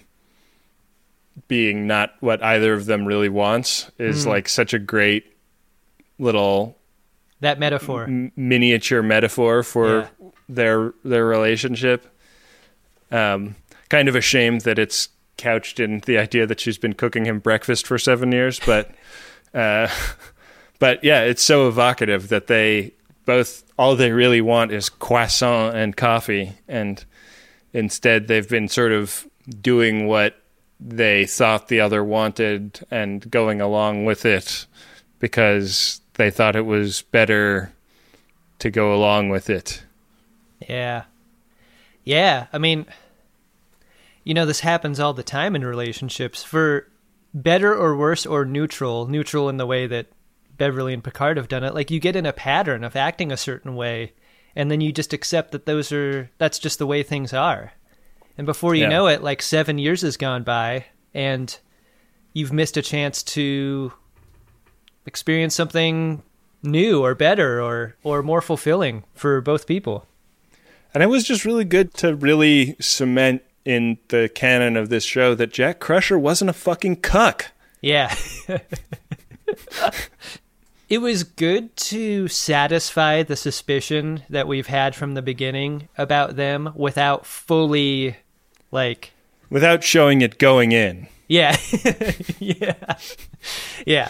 being not what either of them really wants is Mm. like such a great little That metaphor. m- miniature metaphor for Yeah. their their relationship. Um, kind of a shame that it's couched in the idea that she's been cooking him breakfast for seven years, but uh, but yeah, it's so evocative that they both all they really want is croissant and coffee, and instead they've been sort of doing what they thought the other wanted and going along with it because they thought it was better to go along with it. Yeah. Yeah. I mean, you know, this happens all the time in relationships. For better or worse or neutral, neutral in the way that Beverly and Picard have done it, like, you get in a pattern of acting a certain way, and then you just accept that those are, that's just the way things are. And before you Yeah. know it, like, seven years has gone by, and you've missed a chance to experience something new or better or, or more fulfilling for both people. And it was just really good to really cement in the canon of this show that Jack Crusher wasn't a fucking cuck. Yeah. It was good to satisfy the suspicion that we've had from the beginning about them without fully, like... Without showing it going in. Yeah. Yeah. Yeah.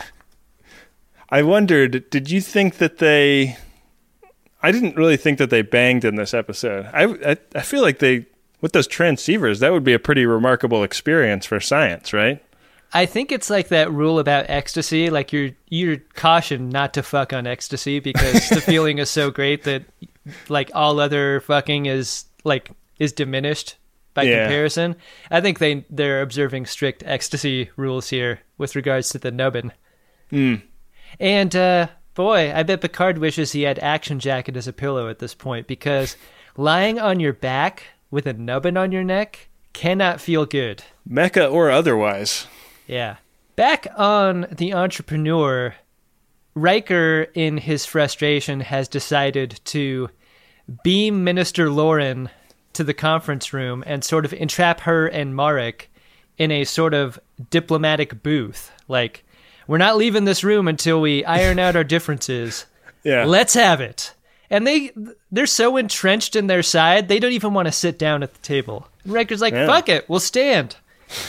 I wondered, did you think that they... I didn't really think that they banged in this episode. I, I, I feel like they... With those transceivers, that would be a pretty remarkable experience for science, right? I think it's like that rule about ecstasy, like you're you're cautioned not to fuck on ecstasy because the feeling is so great that like all other fucking is like is diminished by Yeah. comparison. I think they they're observing strict ecstasy rules here with regards to the nubbin. Mm. And uh boy, I bet Picard wishes he had Action Jacket as a pillow at this point, because lying on your back with a nubbin on your neck cannot feel good. Mecha or otherwise. Yeah. Back on The Entrepreneur, Riker, in his frustration, has decided to beam Minister Lauren to the conference room and sort of entrap her and Marek in a sort of diplomatic booth. Like, we're not leaving this room until we iron out our differences. Yeah. Let's have it. And they, they're so entrenched in their side, they don't even want to sit down at the table. And Riker's like, Yeah. fuck it, we'll stand.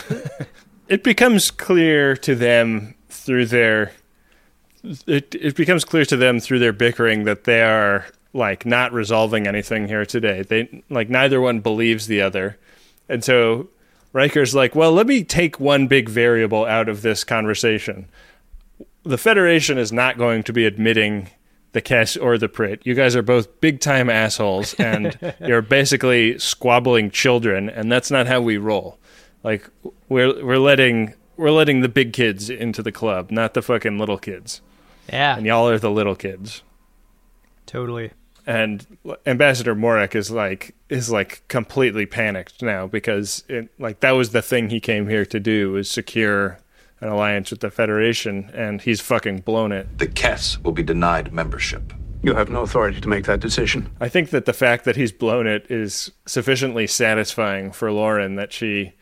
It becomes clear to them through their it it becomes clear to them through their bickering that they are like not resolving anything here today. They like neither one believes the other. And so Riker's like, "Well, let me take one big variable out of this conversation. The Federation is not going to be admitting the Kess or the Prit. You guys are both big-time assholes and you're basically squabbling children, and that's not how we roll. Like we're we're letting we're letting the big kids into the club, not the fucking little kids. Yeah. And y'all are the little kids." Totally. And Ambassador Morek is like is like completely panicked now because it, like that was the thing he came here to do, was secure an alliance with the Federation, and he's fucking blown it. The Kess will be denied membership. You have no authority to make that decision. I think that the fact that he's blown it is sufficiently satisfying for Lauren that she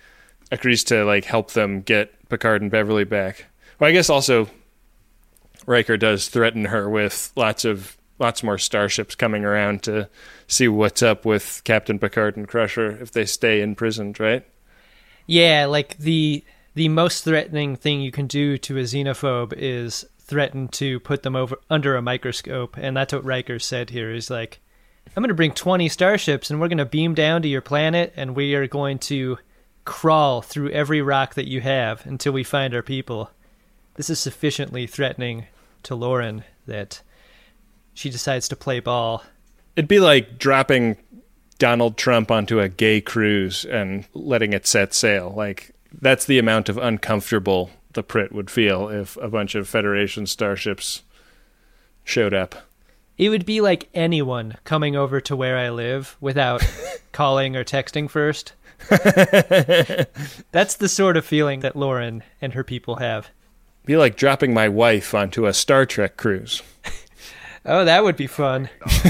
agrees to like help them get Picard and Beverly back. Well, I guess also Riker does threaten her with lots of lots more starships coming around to see what's up with Captain Picard and Crusher if they stay imprisoned, right? Yeah, like the the most threatening thing you can do to a xenophobe is threaten to put them over under a microscope, and that's what Riker said here. Is like, I'm going to bring twenty starships, and we're going to beam down to your planet, and we are going to crawl through every rock that you have until we find our people. This is sufficiently threatening to Lauren that she decides to play ball. It'd be like dropping Donald Trump onto a gay cruise and letting it set sail. Like, that's the amount of uncomfortable the Prit would feel if a bunch of Federation starships showed up. It would be like anyone coming over to where I live without calling or texting first. That's the sort of feeling that Lauren and her people have. Be like dropping my wife onto a Star Trek cruise. Oh, that would be fun.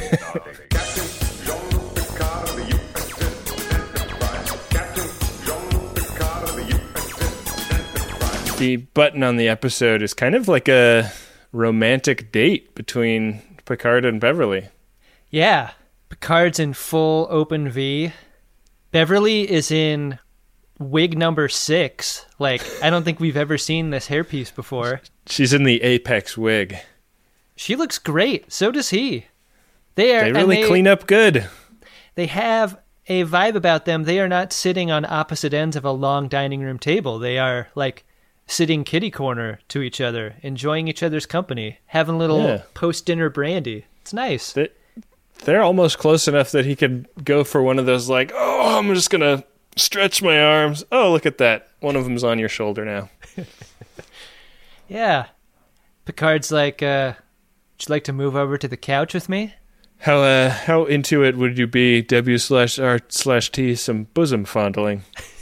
The button on the episode is kind of like a romantic date between Picard and Beverly. Yeah. Picard's in full open V. Beverly is in wig number six. Like, I don't think we've ever seen this hairpiece before. She's in the Apex wig. She looks great. So does he. They are. They really they, clean up good. They have a vibe about them. They are not sitting on opposite ends of a long dining room table. They are like sitting kitty corner to each other, enjoying each other's company, having a little yeah. post-dinner brandy. It's nice. They, they're almost close enough that he could go for one of those, like, oh, I'm just going to stretch my arms. Oh, look at that. One of them's on your shoulder now. Yeah. Picard's like, uh, would you like to move over to the couch with me? How uh, how into it would you be, W slash R slash T, some bosom fondling?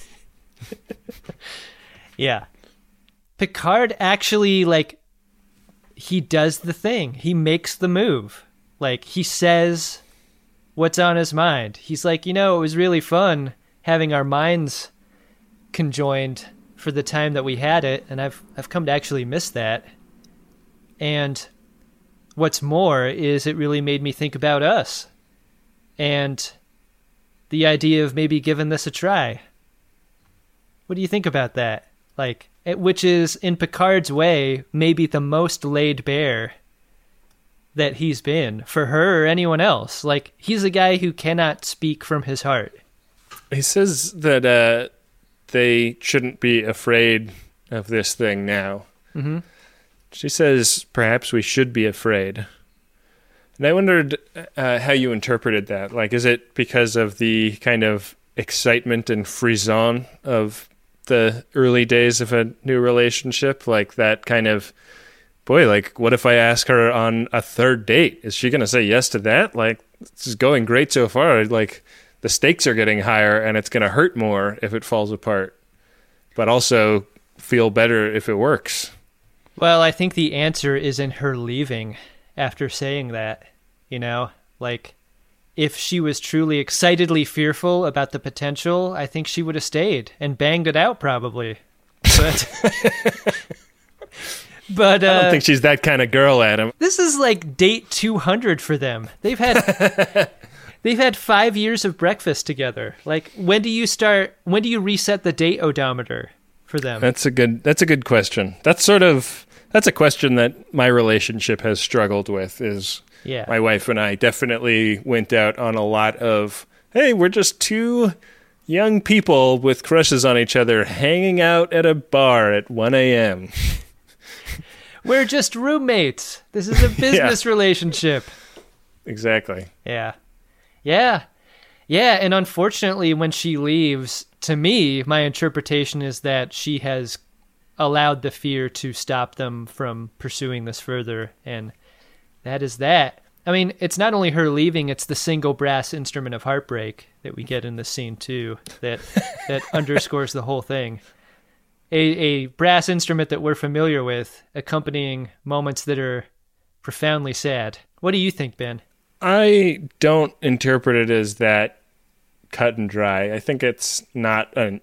Yeah. Picard actually, like, he does the thing. He makes the move. Like, he says what's on his mind. He's like, you know, it was really fun having our minds conjoined for the time that we had it, and I've I've come to actually miss that. And what's more is it really made me think about us and the idea of maybe giving this a try. What do you think about that? Like, which is, in Picard's way, maybe the most laid bare that he's been for her or anyone else. Like, he's a guy who cannot speak from his heart. He says that uh, they shouldn't be afraid of this thing now. Mm-hmm. She says, perhaps we should be afraid. And I wondered uh, how you interpreted that. Like, is it because of the kind of excitement and frisson of the early days of a new relationship? Like, that kind of, boy, like, what if I ask her on a third date? Is she going to say yes to that? Like, this is going great so far. Like, the stakes are getting higher, and it's going to hurt more if it falls apart. But also feel better if it works. Well, I think the answer is in her leaving after saying that, you know? Like, if she was truly excitedly fearful about the potential, I think she would have stayed and banged it out probably. But, but uh, I don't think she's that kind of girl, Adam. This is like date two hundred for them. They've had they've had five years of breakfast together. Like, when do you start? When do you reset the date odometer for them? That's a good. That's a good question. That's sort of that's a question that my relationship has struggled with. Is yeah. My wife and I definitely went out on a lot of, hey, we're just two young people with crushes on each other hanging out at a bar at one a.m. We're just roommates. This is a business yeah. relationship. Exactly. Yeah. Yeah. Yeah, and unfortunately, when she leaves, to me, my interpretation is that she has allowed the fear to stop them from pursuing this further, and that is that. I mean, it's not only her leaving, it's the single brass instrument of heartbreak that we get in this scene, too, that that underscores the whole thing. A, a brass instrument that we're familiar with, accompanying moments that are profoundly sad. What do you think, Ben? I don't interpret it as that cut and dry. I think it's not an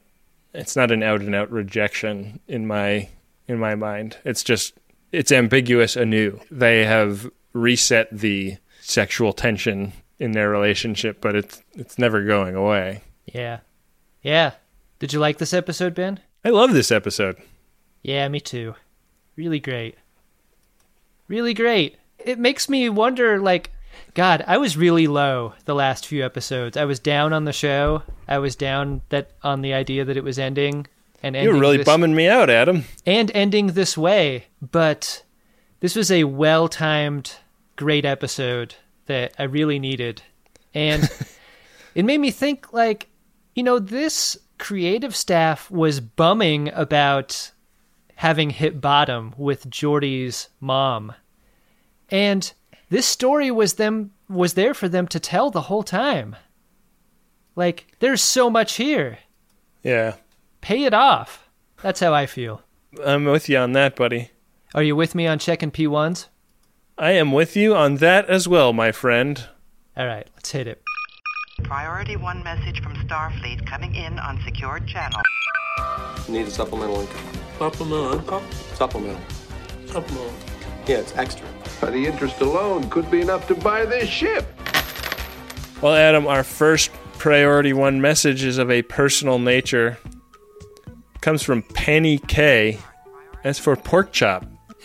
it's not an out and out rejection in my in my mind. It's just it's ambiguous anew. They have reset the sexual tension in their relationship, but it's it's never going away. Yeah. Yeah. Did you like this episode, Ben? I love this episode. Yeah, me too. Really great. Really great. It makes me wonder, like, God, I was really low the last few episodes. I was down on the show. I was down that on the idea that it was ending. And you were really this, bumming me out, Adam. And ending this way. But this was a well-timed, great episode that I really needed. And it made me think, like, you know, this creative staff was bumming about having hit bottom with Geordi's mom. And this story was them was there for them to tell the whole time. Like, there's so much here. Yeah. Pay it off. That's how I feel. I'm with you on that, buddy. Are you with me on checking P ones? I am with you on that as well, my friend. All right, let's hit it. Priority one message from Starfleet coming in on secured channel. Need a supplemental income. Supplemental income? Supplemental. Supplemental. Yeah, it's extra. The interest alone could be enough to buy this ship. Well, Adam, our first priority one message is of a personal nature. It comes from Penny K. As for pork chop.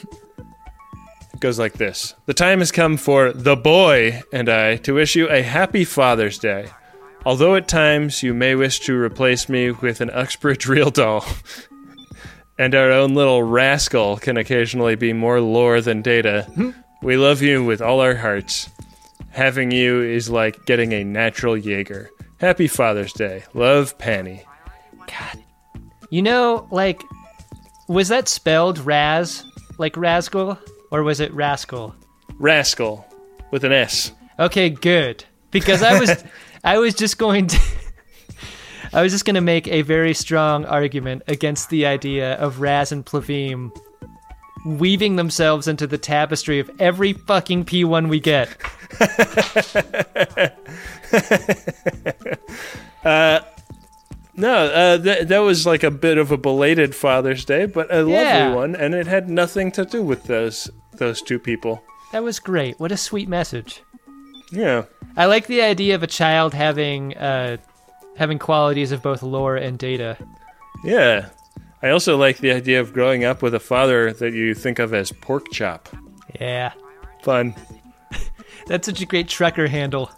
It goes like this. The time has come for the boy and I to wish you a happy Father's Day. Although at times you may wish to replace me with an Uxbridge real doll, and our own little rascal can occasionally be more lore than data, we love you with all our hearts. Having you is like getting a natural Jaeger. Happy Father's Day. Love, Penny. God. You know, like, was that spelled Raz? Like Rascal? Or was it Rascal? Rascal. With an S. Okay, good. Because I was... I was just going to I was just going to make a very strong argument against the idea of Raz and Plavim weaving themselves into the tapestry of every fucking P one we get. uh, no, uh, th- that was like a bit of a belated Father's Day, but a Yeah. lovely one, and it had nothing to do with those those two people. That was great. What a sweet message. Yeah. I like the idea of a child having uh, having qualities of both lore and data. Yeah. I also like the idea of growing up with a father that you think of as pork chop. Yeah. Fun. That's such a great trucker handle.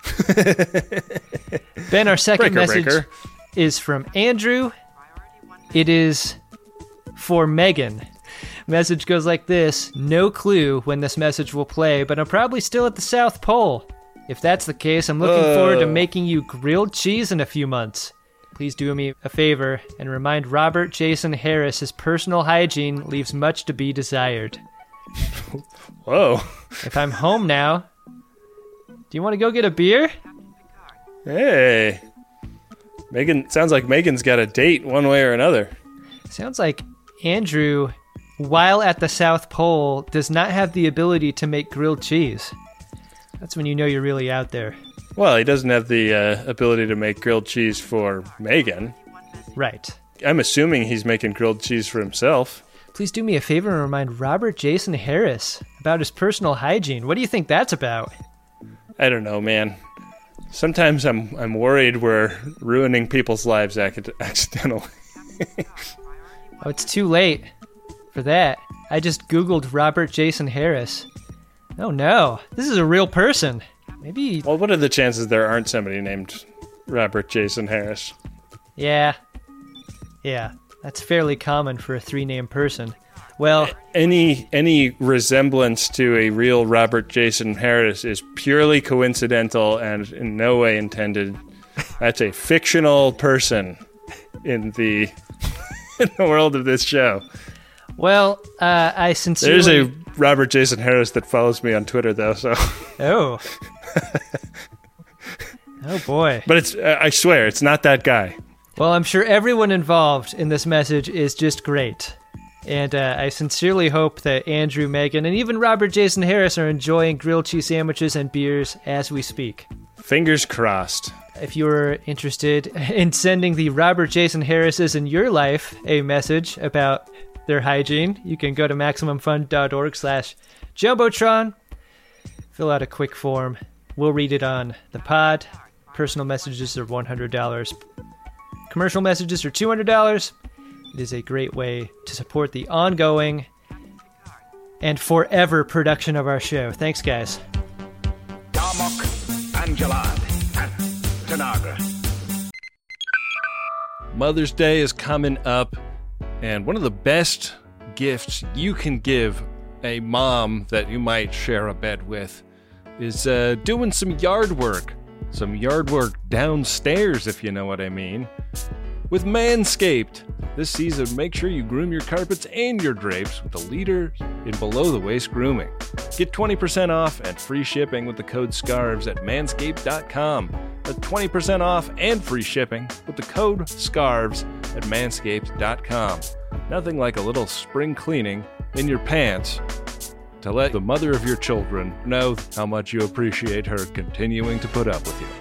Ben, our second Breaker, message breaker. is from Andrew. It is for Megan. Message goes like this. No clue when this message will play, but I'm probably still at the South Pole. If that's the case, I'm looking Uh. forward to making you grilled cheese in a few months. Please do me a favor and remind Robert Jason Harris his personal hygiene leaves much to be desired. Whoa. If I'm home now, do you want to go get a beer? Hey. Megan, sounds like Megan's got a date one way or another. Sounds like Andrew, while at the South Pole, does not have the ability to make grilled cheese. That's when you know you're really out there. Well, he doesn't have the uh, ability to make grilled cheese for Megan. Right. I'm assuming he's making grilled cheese for himself. Please do me a favor and remind Robert Jason Harris about his personal hygiene. What do you think that's about? I don't know, man. Sometimes I'm I'm worried we're ruining people's lives ac- accidentally. Oh, it's too late for that. I just Googled Robert Jason Harris. Oh no, this is a real person. Maybe... Well, what are the chances there aren't somebody named Robert Jason Harris? Yeah. Yeah, that's fairly common for a three-name person. Well... Any any resemblance to a real Robert Jason Harris is purely coincidental and in no way intended. That's a fictional person in the in the world of this show. Well, uh, I sincerely... There's a Robert Jason Harris that follows me on Twitter, though, so... Oh. Oh, boy. But it's, uh, I swear, it's not that guy. Well, I'm sure everyone involved in this message is just great. And uh, I sincerely hope that Andrew, Megan, and even Robert Jason Harris are enjoying grilled cheese sandwiches and beers as we speak. Fingers crossed. If you're interested in sending the Robert Jason Harrises in your life a message about their hygiene, you can go to MaximumFun.org slash Jumbotron. Fill out a quick form. We'll read it on the pod. Personal messages are one hundred dollars. Commercial messages are two hundred dollars. It is a great way to support the ongoing and forever production of our show. Thanks, guys. Darmok, Angelad, and Tanagra. Mother's Day is coming up, and one of the best gifts you can give a mom that you might share a bed with is uh, doing some yard work. Some yard work downstairs, if you know what I mean. With Manscaped. This season, make sure you groom your carpets and your drapes with the leader in below-the-waist grooming. Get twenty percent off and free shipping with the code SCARVES at manscaped dot com. That's twenty percent off and free shipping with the code SCARVES at manscaped dot com. Nothing like a little spring cleaning in your pants to let the mother of your children know how much you appreciate her continuing to put up with you.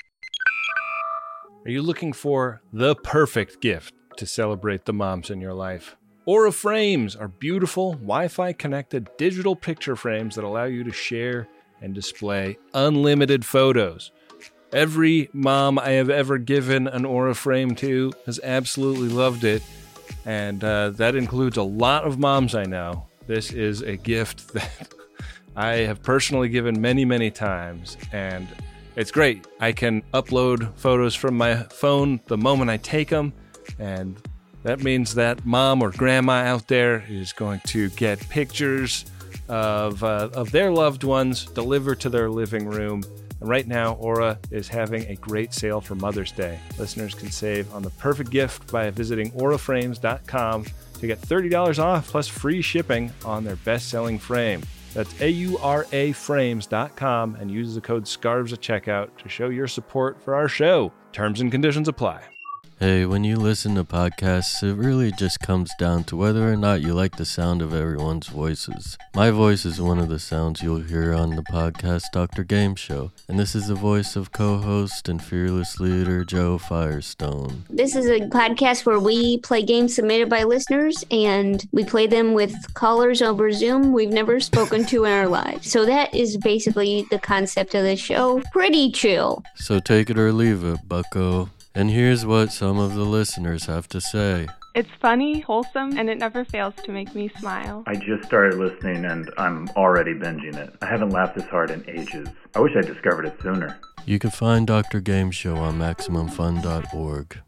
Are you looking for the perfect gift to celebrate the moms in your life? Aura Frames are beautiful, Wi-Fi connected digital picture frames that allow you to share and display unlimited photos. Every mom I have ever given an Aura Frame to has absolutely loved it, and uh, that includes a lot of moms I know. This is a gift that I have personally given many, many times, and it's great. I can upload photos from my phone the moment I take them, and that means that mom or grandma out there is going to get pictures of uh, of their loved ones delivered to their living room. And right now, Aura is having a great sale for Mother's Day. Listeners can save on the perfect gift by visiting aura frames dot com to get thirty dollars off plus free shipping on their best-selling frame. That's A U R A frames dot com and use the code SCARVES at checkout to show your support for our show. Terms and conditions apply. Hey, when you listen to podcasts, it really just comes down to whether or not you like the sound of everyone's voices. My voice is one of the sounds you'll hear on the podcast Doctor Game Show, and this is the voice of co-host and fearless leader Joe Firestone. This is a podcast where we play games submitted by listeners, and we play them with callers over Zoom we've never spoken to in our lives. So that is basically the concept of the show. Pretty chill. So take it or leave it, bucko. And here's what some of the listeners have to say. It's funny, wholesome, and it never fails to make me smile. I just started listening and I'm already binging it. I haven't laughed this hard in ages. I wish I discovered it sooner. You can find Doctor Game Show on maximum fun dot org.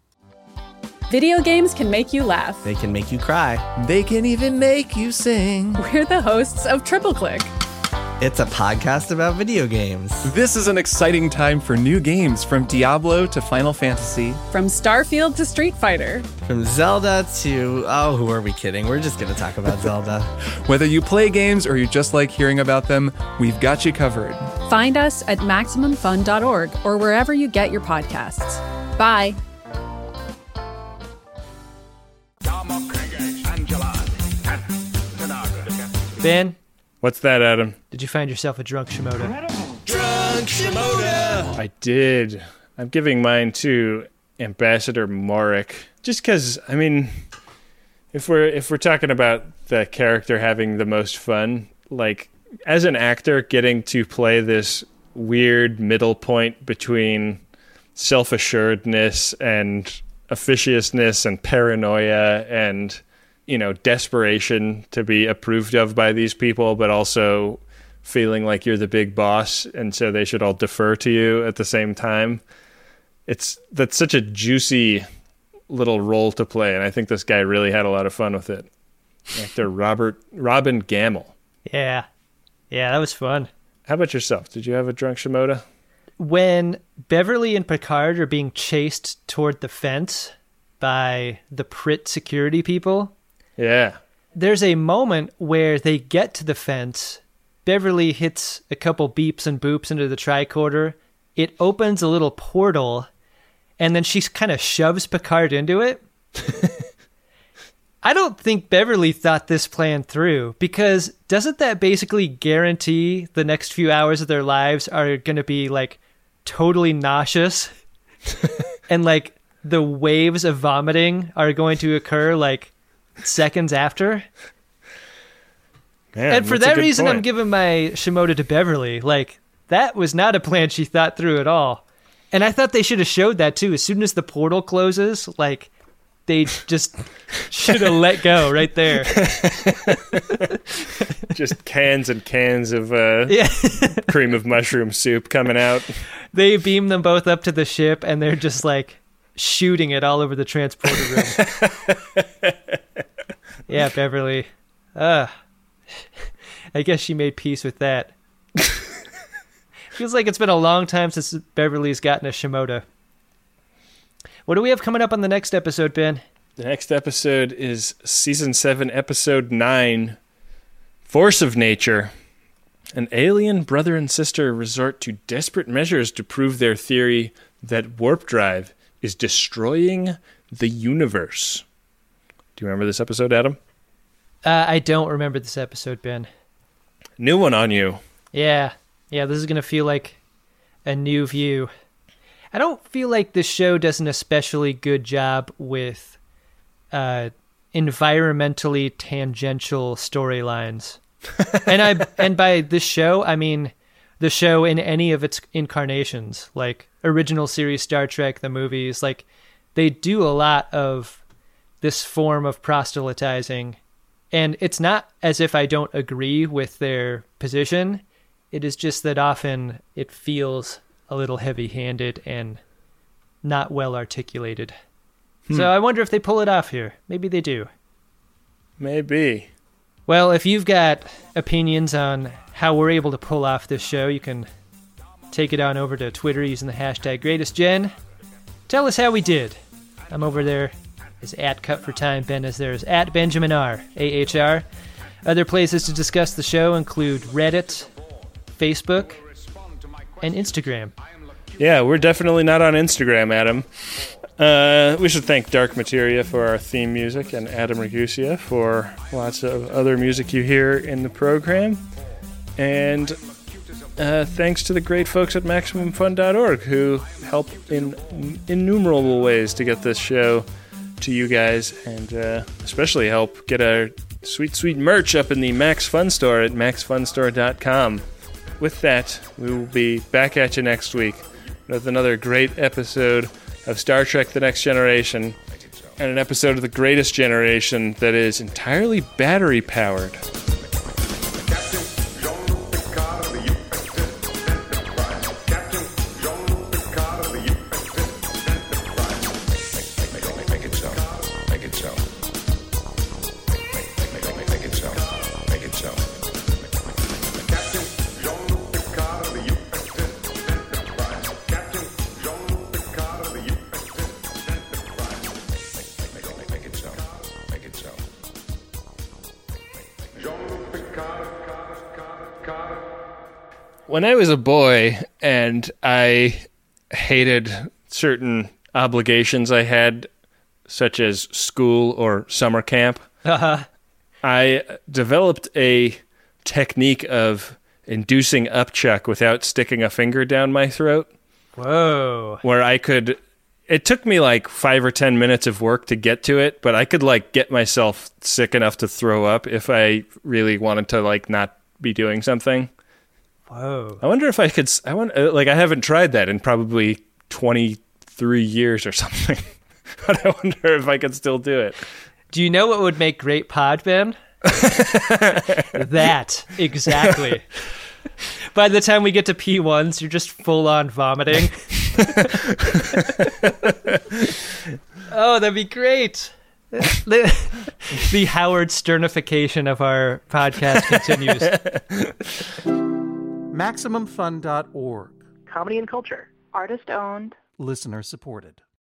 Video games can make you laugh. They can make you cry. They can even make you sing. We're the hosts of Triple Click. It's a podcast about video games. This is an exciting time for new games, from Diablo to Final Fantasy. From Starfield to Street Fighter. From Zelda to... Oh, who are we kidding? We're just going to talk about Zelda. Whether you play games or you just like hearing about them, we've got you covered. Find us at maximum fun dot org or wherever you get your podcasts. Bye. Ben? What's that, Adam? Did you find yourself a drunk Shimoda? Drunk Shimoda! I did. I'm giving mine to Ambassador Morik. Just because, I mean, if we're if we're talking about the character having the most fun, like, as an actor, getting to play this weird middle point between self-assuredness and officiousness and paranoia and, you know, desperation to be approved of by these people, but also feeling like you're the big boss and so they should all defer to you at the same time. It's that's such a juicy little role to play, and I think this guy really had a lot of fun with it. Actor Robert Robin Gamble. Yeah. Yeah, that was fun. How about yourself? Did you have a drunk Shimoda? When Beverly and Picard are being chased toward the fence by the Prit security people. Yeah. There's a moment where they get to the fence. Beverly hits a couple beeps and boops into the tricorder. It opens a little portal, and then she kind of shoves Picard into it. I don't think Beverly thought this plan through, because doesn't that basically guarantee the next few hours of their lives are going to be, like, totally nauseous and like the waves of vomiting are going to occur like seconds after. Man, and for that's a that good reason, point. I'm giving my Shimoda to Beverly. Like, that was not a plan she thought through at all. And I thought they should have showed that too. As soon as the portal closes, like, they just should have let go right there. Just cans and cans of uh, Yeah. cream of mushroom soup coming out. They beam them both up to the ship, and they're just like shooting it all over the transporter room. Yeah, Beverly. Uh, I guess she made peace with that. Feels like it's been a long time since Beverly's gotten a Shimoda. What do we have coming up on the next episode, Ben? The next episode is season seven, episode nine, Force of Nature. An alien brother and sister resort to desperate measures to prove their theory that warp drive is destroying the universe. Do you remember this episode, Adam? Uh, I don't remember this episode, Ben. New one on you. Yeah. Yeah, this is going to feel like a new view. I don't feel like this show does an especially good job with uh, environmentally tangential storylines. and I and by this show, I mean the show in any of its incarnations, like original series Star Trek, the movies. Like, they do a lot of this form of proselytizing. And it's not as if I don't agree with their position. It is just that often it feels a little heavy-handed and not well articulated. Hmm. So I wonder if they pull it off here. Maybe they do. Maybe. Well, if you've got opinions on how we're able to pull off this show, you can take it on over to Twitter using the hashtag GreatestGen. Tell us how we did. I'm over there as at Cut for Time. Ben is there as at Benjamin R, A H R. Other places to discuss the show include Reddit, Facebook, and Instagram. Yeah, we're definitely not on Instagram, Adam. Uh, we should thank Dark Materia for our theme music and Adam Ragusia for lots of other music you hear in the program. And uh, thanks to the great folks at Maximum Fun dot org who help in innumerable ways to get this show to you guys, and uh, especially help get our sweet, sweet merch up in the Max Fun Store at max fun store dot com. With that, we will be back at you next week with another great episode of Star Trek The Next Generation, and an episode of The Greatest Generation that is entirely battery-powered. Make it so. Make it so. Make, make, make, make, make it so. Make it so. When I was a boy and I hated certain obligations I had, such as school or summer camp, Uh-huh. I developed a technique of inducing upchuck without sticking a finger down my throat. Whoa. Where I could... It took me like five or ten minutes of work to get to it, but I could like get myself sick enough to throw up if I really wanted to like not be doing something. Whoa. I wonder if I could... I want like I haven't tried that in probably twenty-three years or something. But I wonder if I could still do it. Do you know what would make great pod, Ben? That. Exactly. By the time we get to P ones, you're just full-on vomiting. Oh, that'd be great. The, the Howard Sternification of our podcast continues. Maximum Fun dot org. Comedy and culture. Artist owned. Listener supported.